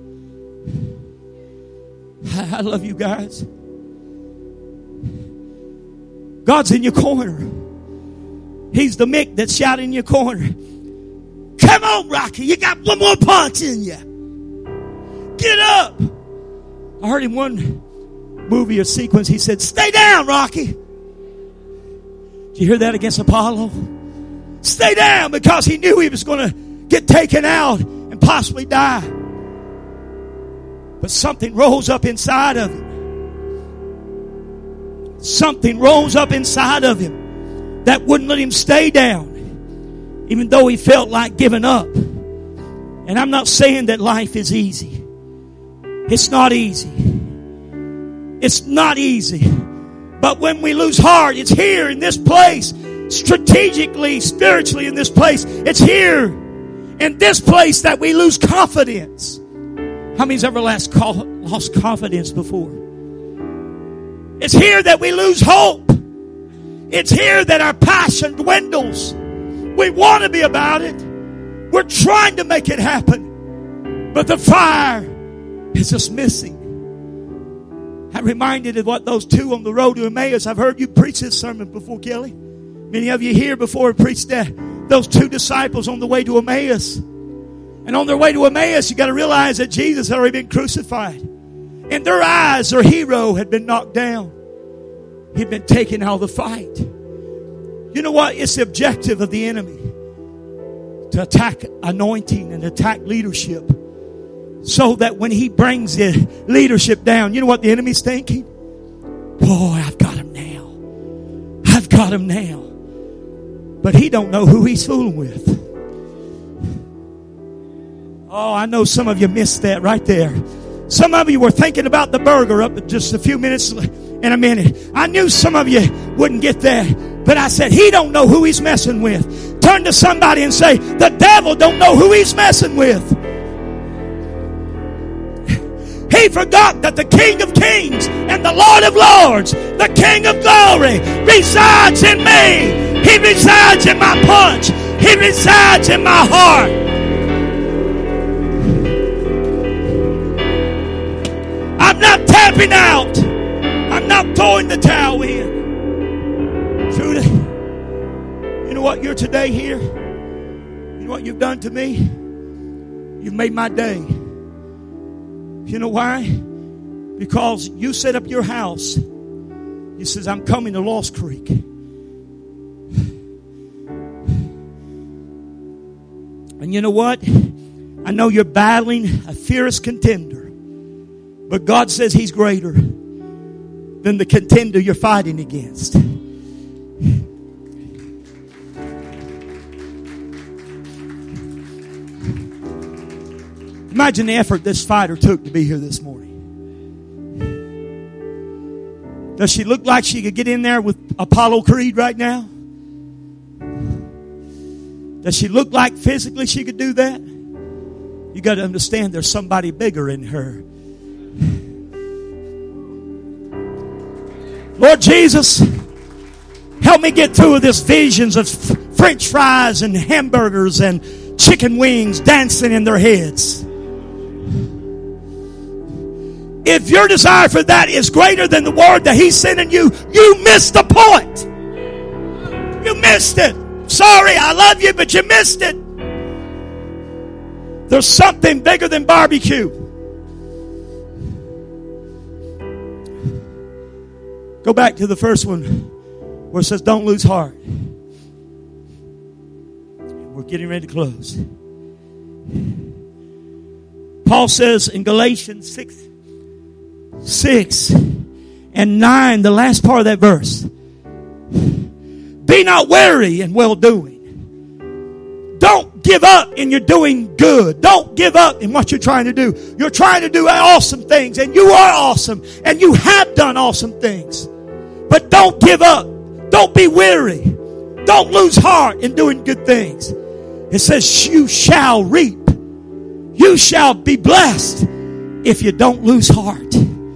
I love you guys. God's in your corner. He's the Mick that's shouting in your corner. Come on, Rocky. You got one more punch in you. Get up. I heard in one movie or sequence, he said, stay down, Rocky. Did you hear that against Apollo? Stay down, because he knew he was going to get taken out and possibly die. But something rose up inside of him. Something rose up inside of him that wouldn't let him stay down, even though he felt like giving up. And I'm not saying that life is easy. It's not easy. It's not easy. But when we lose heart, it's here in this place, strategically, spiritually in this place. It's here in this place that we lose confidence. How many's ever last lost confidence before? It's here that we lose hope. It's here that our passion dwindles. We want to be about it. We're trying to make it happen. But the fire is just missing. I'm reminded of what those two on the road to Emmaus. I've heard you preach this sermon before, Kelly. Many of you here before preached that. Those two disciples on the way to Emmaus. And on their way to Emmaus, you got to realize that Jesus had already been crucified. In their eyes, their hero had been knocked down. He'd been taken out of the fight. You know what? It's the objective of the enemy to attack anointing and attack leadership, so that when he brings the leadership down, you know what the enemy's thinking? Boy, I've got him now. I've got him now. But he don't know who he's fooling with. Oh, I know some of you missed that right there. Some of you were thinking about the burger up just a few minutes in a minute. I knew some of you wouldn't get that. But I said, he don't know who he's messing with. Turn to somebody and say, the devil don't know who he's messing with. He forgot that the King of Kings and the Lord of Lords, the King of Glory, resides in me. He resides in my punch. He resides in my heart. I'm not tapping out. I'm not throwing the towel in. Trudy, you know what? You're today here. You know what you've done to me? You've made my day. You know why? Because you set up your house. He says, I'm coming to Lost Creek. And you know what? I know you're battling a fierce contender. But God says He's greater than the contender you're fighting against. Imagine the effort this fighter took to be here this morning. Does she look like she could get in there with Apollo Creed right now? Does she look like physically she could do that? You got to understand there's somebody bigger in her. Lord Jesus, help me get through this visions of French fries and hamburgers and chicken wings dancing in their heads. If your desire for that is greater than the word that He's sending you, you missed the point. You missed it. Sorry, I love you, but you missed it. There's something bigger than barbecue. Go back to the first one where it says, don't lose heart. We're getting ready to close. Paul says in Galatians six, six and nine, the last part of that verse, be not weary in well-doing. Don't give up in your doing good. Don't give up in what you're trying to do. You're trying to do awesome things, and you are awesome, and you have done awesome things. But don't give up. Don't be weary. Don't lose heart in doing good things. It says you shall reap. You shall be blessed if you don't lose heart.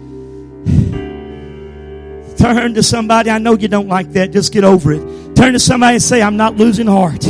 Turn to somebody. I know you don't like that. Just get over it. Turn to somebody and say, I'm not losing heart.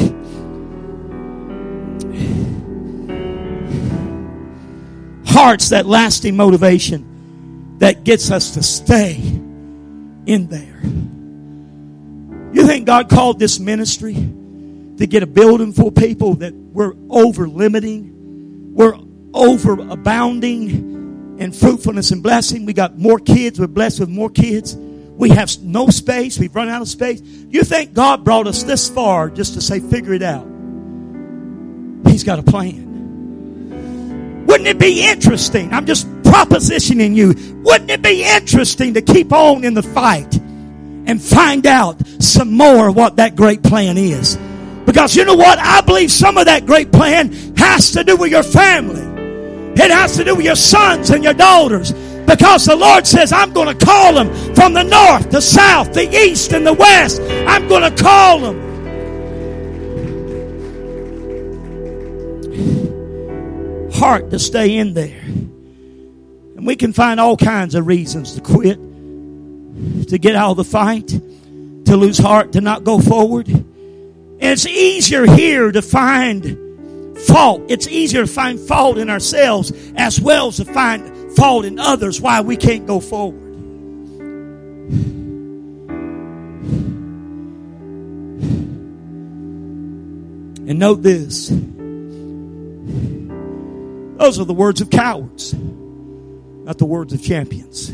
Heart's that lasting motivation that gets us to stay in there. You think God called this ministry to get a building full of people that we're over limiting? We're over abounding in fruitfulness and blessing. We got more kids. We're blessed with more kids. We have no space. We've run out of space. You think God brought us this far just to say, figure it out? He's got a plan. Wouldn't it be interesting? I'm just propositioning you. Wouldn't it be interesting to keep on in the fight and find out some more of what that great plan is? Because you know what? I believe some of that great plan has to do with your family. It has to do with your sons and your daughters. Because the Lord says, I'm going to call them from the north, the south, the east, and the west. I'm going to call them. Heart to stay in there. And we can find all kinds of reasons to quit, to get out of the fight, to lose heart, to not go forward. And it's easier here to find fault. It's easier to find fault in ourselves as well as to find fault in others why we can't go forward. And note this. Those are the words of cowards, not the words of champions.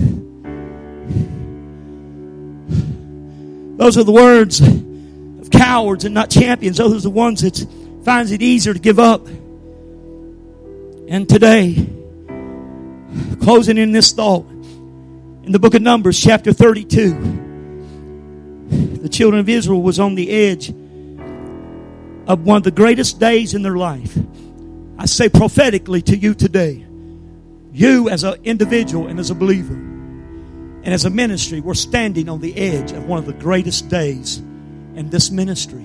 Those are the words of cowards and not champions. Those are the ones that finds it easier to give up. And today, closing in this thought, in the book of Numbers, chapter thirty-two, the children of Israel was on the edge of one of the greatest days in their life. I say prophetically to you today, you as an individual and as a believer and as a ministry, we're standing on the edge of one of the greatest days in this ministry.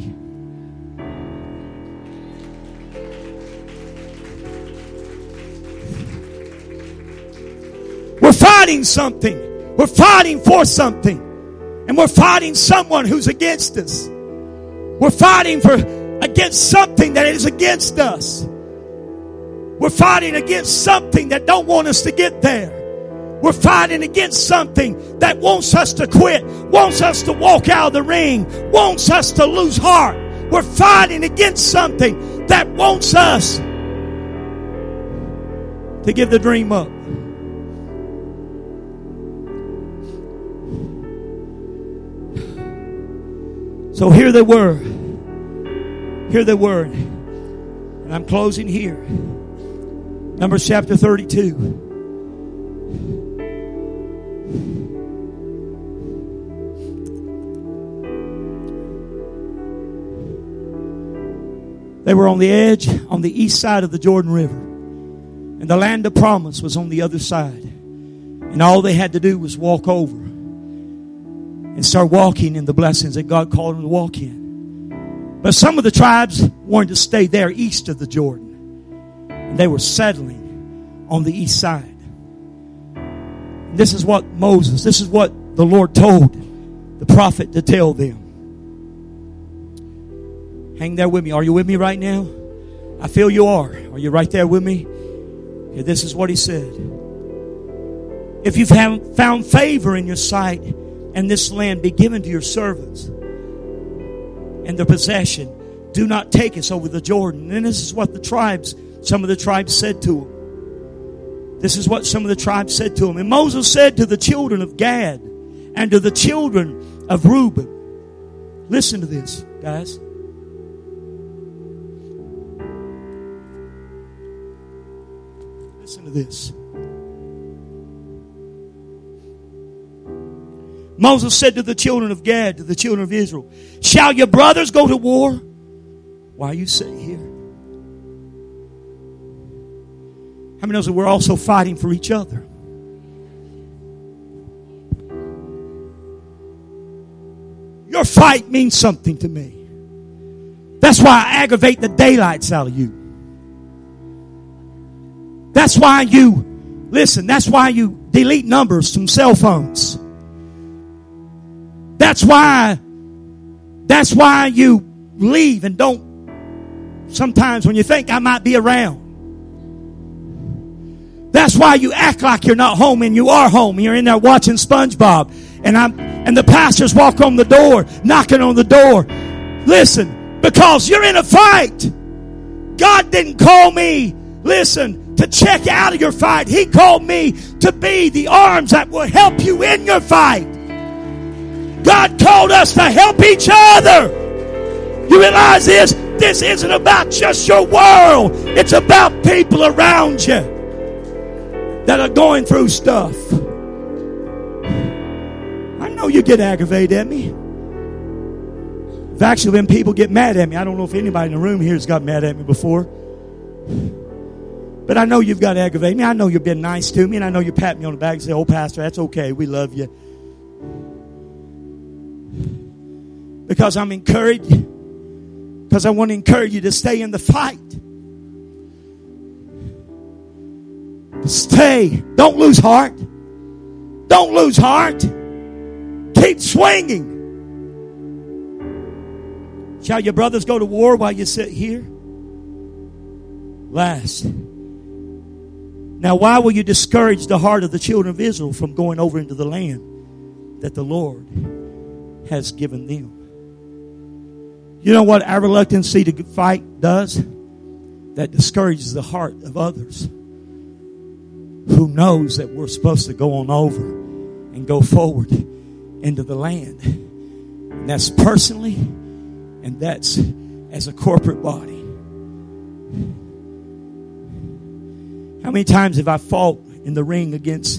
We're fighting something. We're fighting for something. And we're fighting someone who's against us. We're fighting for against something that is against us. We're fighting against something that don't want us to get there. We're fighting against something that wants us to quit, wants us to walk out of the ring, wants us to lose heart. We're fighting against something that wants us to give the dream up. So here they were. Here they were. And I'm closing here. Numbers chapter thirty-two. They were on the edge, on the east side of the Jordan River. And the land of promise was on the other side. And all they had to do was walk over and start walking in the blessings that God called them to walk in. But some of the tribes wanted to stay there east of the Jordan. And they were settling on the east side. And this is what Moses, this is what the Lord told the prophet to tell them. Hang there with me. Are you with me right now? I feel you are. Are you right there with me? Yeah, this is what he said. If you've found favor in your sight, and this land be given to your servants, and their possession, do not take us over the Jordan. And this is what the tribes, some of the tribes said to him. This is what some of the tribes said to him. And Moses said to the children of Gad and to the children of Reuben. Listen to this, guys. Listen to this. Moses said to the children of Gad, to the children of Israel, shall your brothers go to war? Why are you sitting here? How many knows that we're also fighting for each other? Your fight means something to me. That's why I aggravate the daylights out of you. That's why you, listen, that's why you delete numbers from cell phones. That's why, that's why you leave and don't, sometimes when you think I might be around. That's why you act like you're not home and you are home. You're in there watching SpongeBob. And I'm, and the pastors walk on the door, knocking on the door. Listen, because you're in a fight. God didn't call me, listen, to check out of your fight. He called me to be the arms that will help you in your fight. God called us to help each other. You realize this? This isn't about just your world. It's about people around you that are going through stuff. I know you get aggravated at me. I've actually been people get mad at me. I don't know if anybody in the room here has got mad at me before. But I know you've got aggravated me. I know you've been nice to me. And I know you pat me on the back and say, oh, Pastor, that's okay. We love you. Because I'm encouraged. Because I want to encourage you to stay in the fight. Stay. Don't lose heart. Don't lose heart. Keep swinging. Shall your brothers go to war while you sit here? Last. Now, why will you discourage the heart of the children of Israel from going over into the land that the Lord has given them? You know what our reluctancy to fight does? That discourages the heart of others who knows that we're supposed to go on over and go forward into the land. And that's personally, and that's as a corporate body. How many times have I fought in the ring against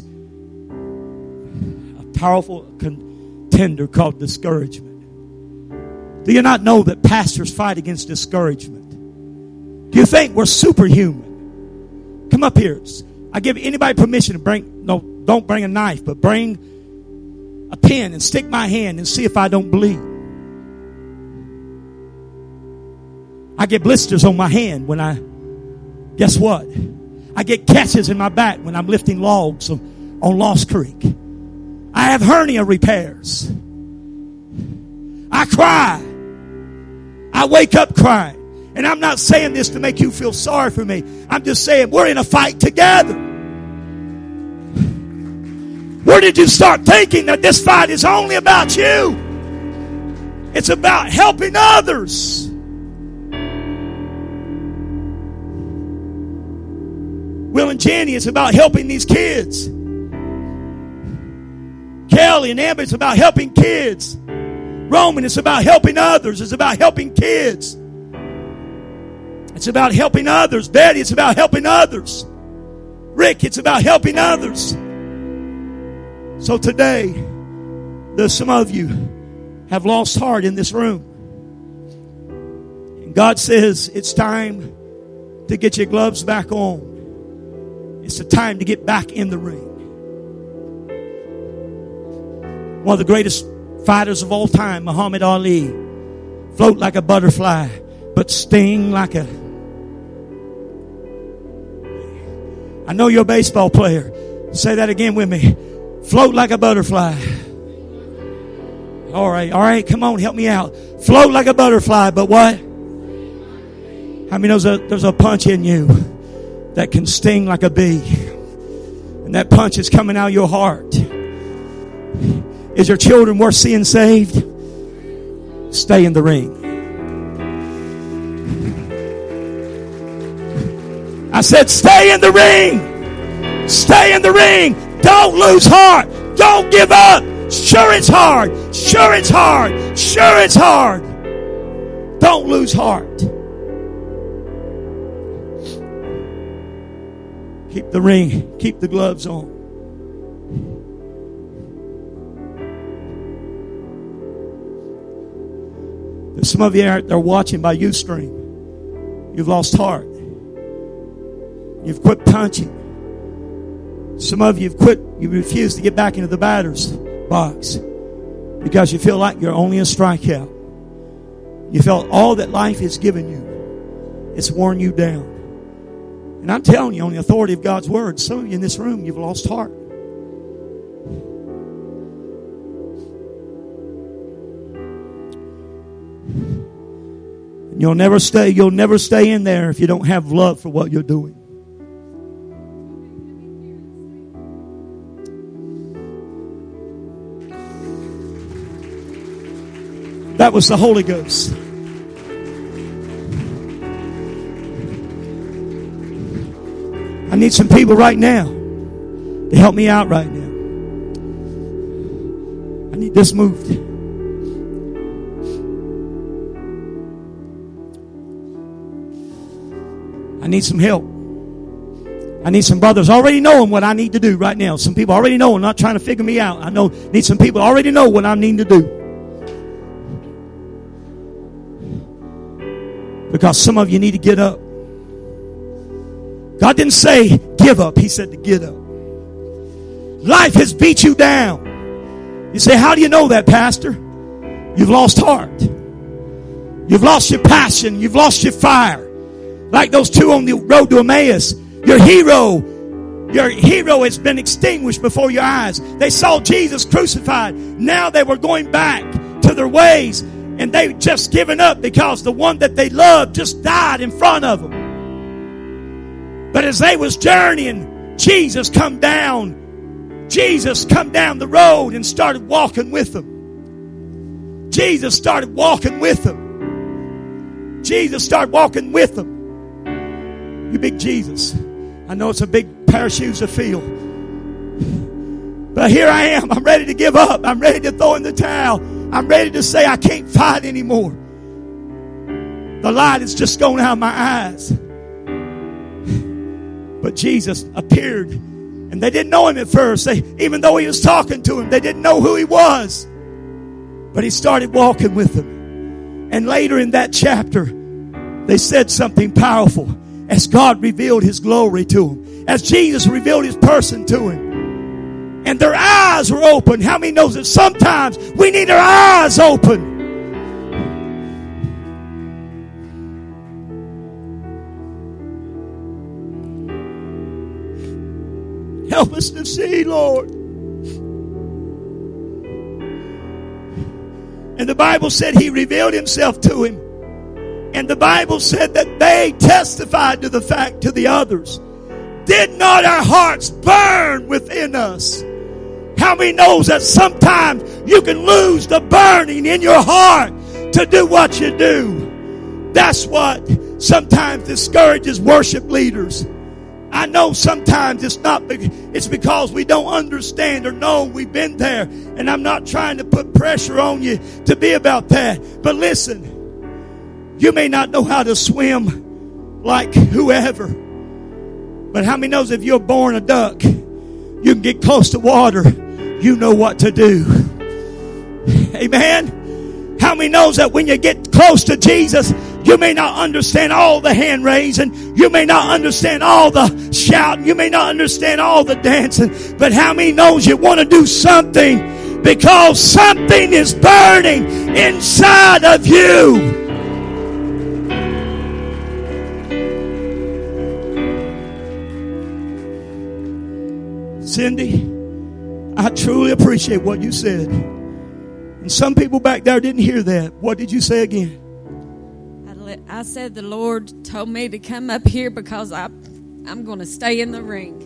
a powerful contender called discouragement? Do you not know that pastors fight against discouragement? Do you think we're superhuman? Come up here. I give anybody permission to bring, no, don't bring a knife, but bring a pen and stick my hand and see if I don't bleed. I get blisters on my hand when I, guess what? I get catches in my back when I'm lifting logs on, on Lost Creek. I have hernia repairs. I cry. I wake up crying. And I'm not saying this to make you feel sorry for me. I'm just saying we're in a fight together. Where did you start thinking that this fight is only about you? It's about helping others. Will and Jenny, it's about helping these kids. Kelly and Amber, it's about helping kids. Roman, it's about helping others. It's about helping kids. It's about helping others. Betty, it's about helping others. Rick, it's about helping others. So today, there's some of you have lost heart in this room. And God says it's time to get your gloves back on. It's the time to get back in the ring. One of the greatest fighters of all time, Muhammad Ali, float like a butterfly, but sting like a... I know you're a baseball player. Say that again with me. Float like a butterfly. All right, all right, come on, help me out. Float like a butterfly, but what? How many knows that there's a punch in you that can sting like a bee? And that punch is coming out of your heart. Is your children worth seeing saved? Stay in the ring. I said, stay in the ring. Stay in the ring. Don't lose heart. Don't give up. Sure it's hard. Sure it's hard. Sure it's hard. Don't lose heart. Keep the ring. Keep the gloves on. There's some of you out there watching by Ustream. You've lost heart. You've quit punching. Some of you have quit. You refuse to get back into the batter's box because you feel like you're only a strikeout. You felt all that life has given you, it's worn you down. And I'm telling you, on the authority of God's word, some of you in this room, you've lost heart. And you'll never stay. You'll never stay in there if you don't have love for what you're doing. That was the Holy Ghost. I need some people right now to help me out right now. I need this moved. I need some help. I need some brothers already knowing what I need to do right now. Some people already know and not trying to figure me out. I know need some people already know what I need to do. Because some of you need to get up. God didn't say give up. He said to get up. Life has beat you down. You say, how do you know that, Pastor? You've lost heart. You've lost your passion. You've lost your fire. Like those two on the road to Emmaus. Your hero, your hero has been extinguished before your eyes. They saw Jesus crucified. Now they were going back to their ways. And they just given up because the one that they loved just died in front of them. But as they was journeying, Jesus come down. Jesus come down the road and started walking with them. Jesus started walking with them. Jesus started walking with them. You big Jesus. I know it's a big pair of shoes to fill. But here I am. I'm ready to give up. I'm ready to throw in the towel. I'm ready to say I can't fight anymore. The light is just going out of my eyes. But Jesus appeared. And they didn't know him at first. They, even though he was talking to him, they didn't know who he was. But he started walking with them. And later in that chapter, they said something powerful. As God revealed his glory to him. As Jesus revealed his person to him. And their eyes were open. How many knows that sometimes we need our eyes open? Help us to see, Lord. And the Bible said he revealed himself to him. And the Bible said that they testified to the fact to the others. Did not our hearts burn within us? How many knows that sometimes you can lose the burning in your heart to do what you do? That's what sometimes discourages worship leaders. I know sometimes it's not, it's because we don't understand or know we've been there. And I'm not trying to put pressure on you to be about that. But listen, you may not know how to swim like whoever. But how many knows if you're born a duck, you can get close to water. you know what to do. Amen. How many knows that when you get close to Jesus, you may not understand all the hand raising, you may not understand all the shouting, you may not understand all the dancing, but how many knows you want to do something because something is burning inside of you? Cindy, I truly appreciate what you said. And some people back there didn't hear that. What did you say again? I said the Lord told me to come up here because I, I'm going to stay in the ring.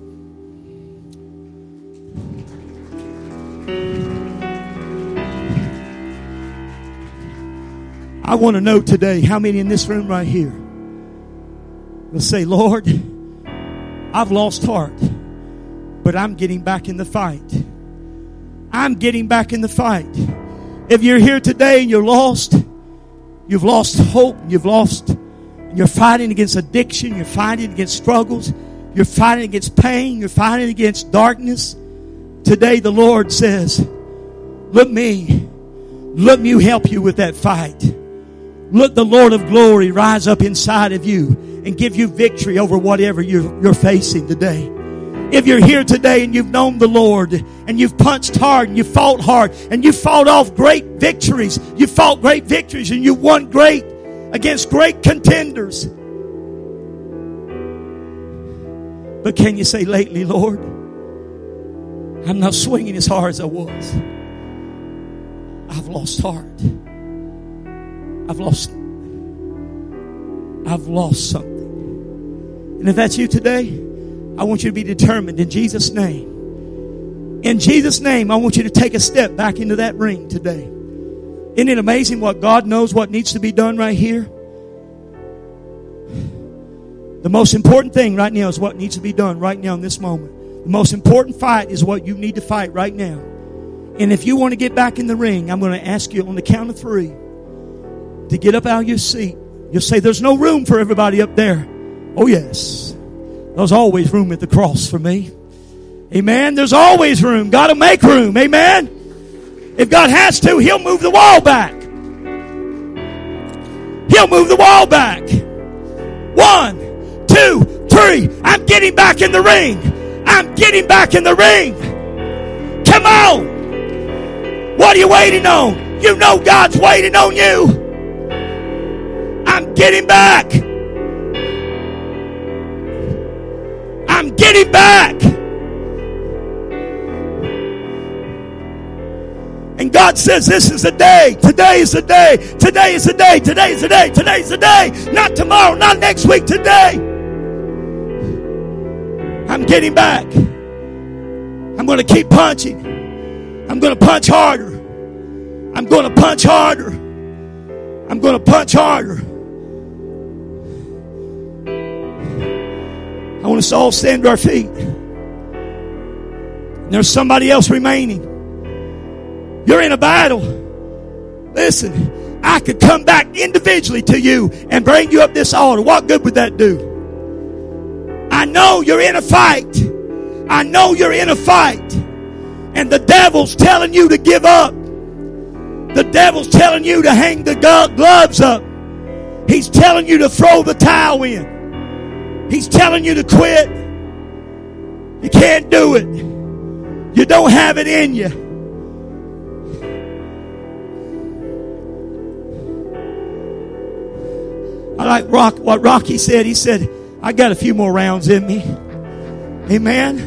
I want to know today how many in this room right here will say, Lord, I've lost heart, but I'm getting back in the fight. I'm getting back in the fight. If you're here today and you're lost, you've lost hope, you've lost, you're fighting against addiction, you're fighting against struggles, you're fighting against pain, you're fighting against darkness. Today the Lord says, let me, let me help you with that fight. Let the Lord of glory rise up inside of you and give you victory over whatever you're, you're facing today. If you're here today and you've known the Lord and you've punched hard and you fought hard and you fought off great victories, you fought great victories and you won great against great contenders. But can you say lately, Lord, I'm not swinging as hard as I was. I've lost heart. I've lost, I've lost something. And if that's you today, I want you to be determined in Jesus' name. In Jesus' name, I want you to take a step back into that ring today. Isn't it amazing what God knows what needs to be done right here? The most important thing right now is what needs to be done right now in this moment. The most important fight is what you need to fight right now. And if you want to get back in the ring, I'm going to ask you on the count of three to get up out of your seat. You'll say, there's no room for everybody up there. Oh, yes. There's always room at the cross for me. Amen. There's always room. God will make room. Amen. If God has to, He'll move the wall back. He'll move the wall back. One, two, three. I'm getting back in the ring. I'm getting back in the ring. Come on. What are you waiting on? You know God's waiting on you. I'm getting back. I'm getting back. And God says this is the day. Today is the day. Today is the day. Today is the day. Today is the day. Not tomorrow. Not next week. Today. I'm getting back. I'm going to keep punching. I'm going to punch harder. I'm going to punch harder. I'm going to punch harder. I want us to all stand to our feet. And there's somebody else remaining. You're in a battle. Listen, I could come back individually to you and bring you up this altar. What good would that do? I know you're in a fight. I know you're in a fight. And the devil's telling you to give up. The devil's telling you to hang the gloves up. He's telling you to throw the towel in. He's telling you to quit. You can't do it. You don't have it in you. I like Rock, what Rocky said. He said, I got a few more rounds in me. Amen.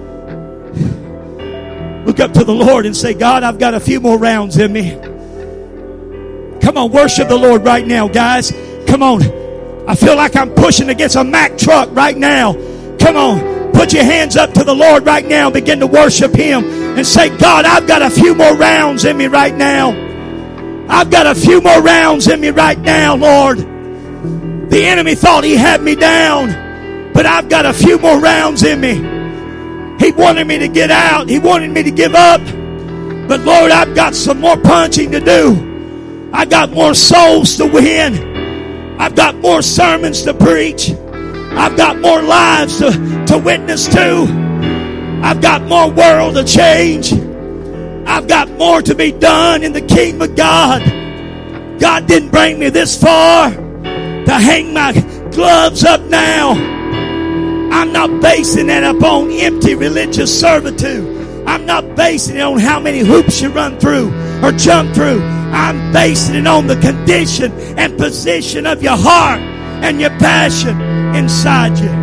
Look up to the Lord and say, God, I've got a few more rounds in me. Come on, worship the Lord right now, guys. Come on. I feel like I'm pushing against a Mack truck right now. Come on. Put your hands up to the Lord right now. Begin to worship Him and say, God, I've got a few more rounds in me right now. I've got a few more rounds in me right now, Lord. The enemy thought he had me down, but I've got a few more rounds in me. He wanted me to get out. He wanted me to give up. But Lord, I've got some more punching to do. I got more souls to win. I've got more sermons to preach. I've got more lives to, to witness to. I've got more world to change. I've got more to be done in the kingdom of God. God didn't bring me this far to hang my gloves up now. I'm not basing it upon empty religious servitude. I'm not basing it on how many hoops you run through or jump through. I'm basing it on the condition and position of your heart and your passion inside you.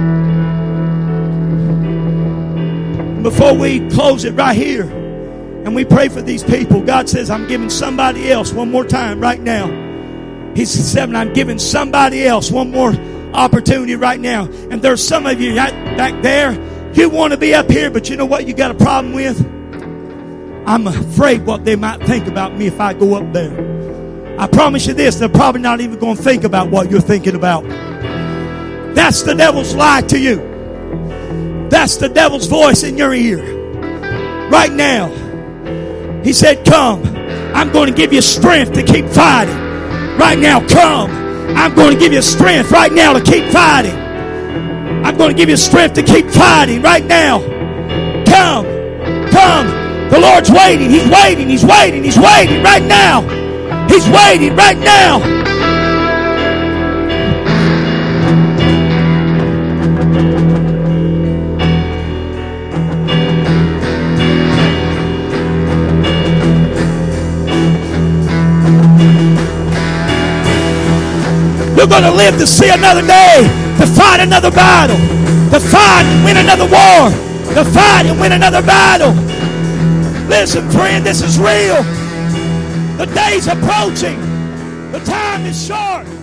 Before we close it right here and we pray for these people, God says, I'm giving somebody else one more time right now. He said, I'm giving somebody else one more opportunity right now. And there's some of you back there, you want to be up here, but you know what you got a problem with? I'm afraid what they might think about me if I go up there. I promise you this, they're probably not even going to think about what you're thinking about. That's the devil's lie to you. That's the devil's voice in your ear. Right now, he said, come. I'm going to give you strength to keep fighting. Right now, come. I'm going to give you strength right now to keep fighting. I'm going to give you strength to keep fighting right now. Come. Come. The Lord's waiting. He's waiting. He's waiting. He's waiting right now. He's waiting right now. You're going to live to see another day, to fight another battle, to fight and win another war, to fight and win another battle. Listen, friend, this is real. The day's approaching. The time is short.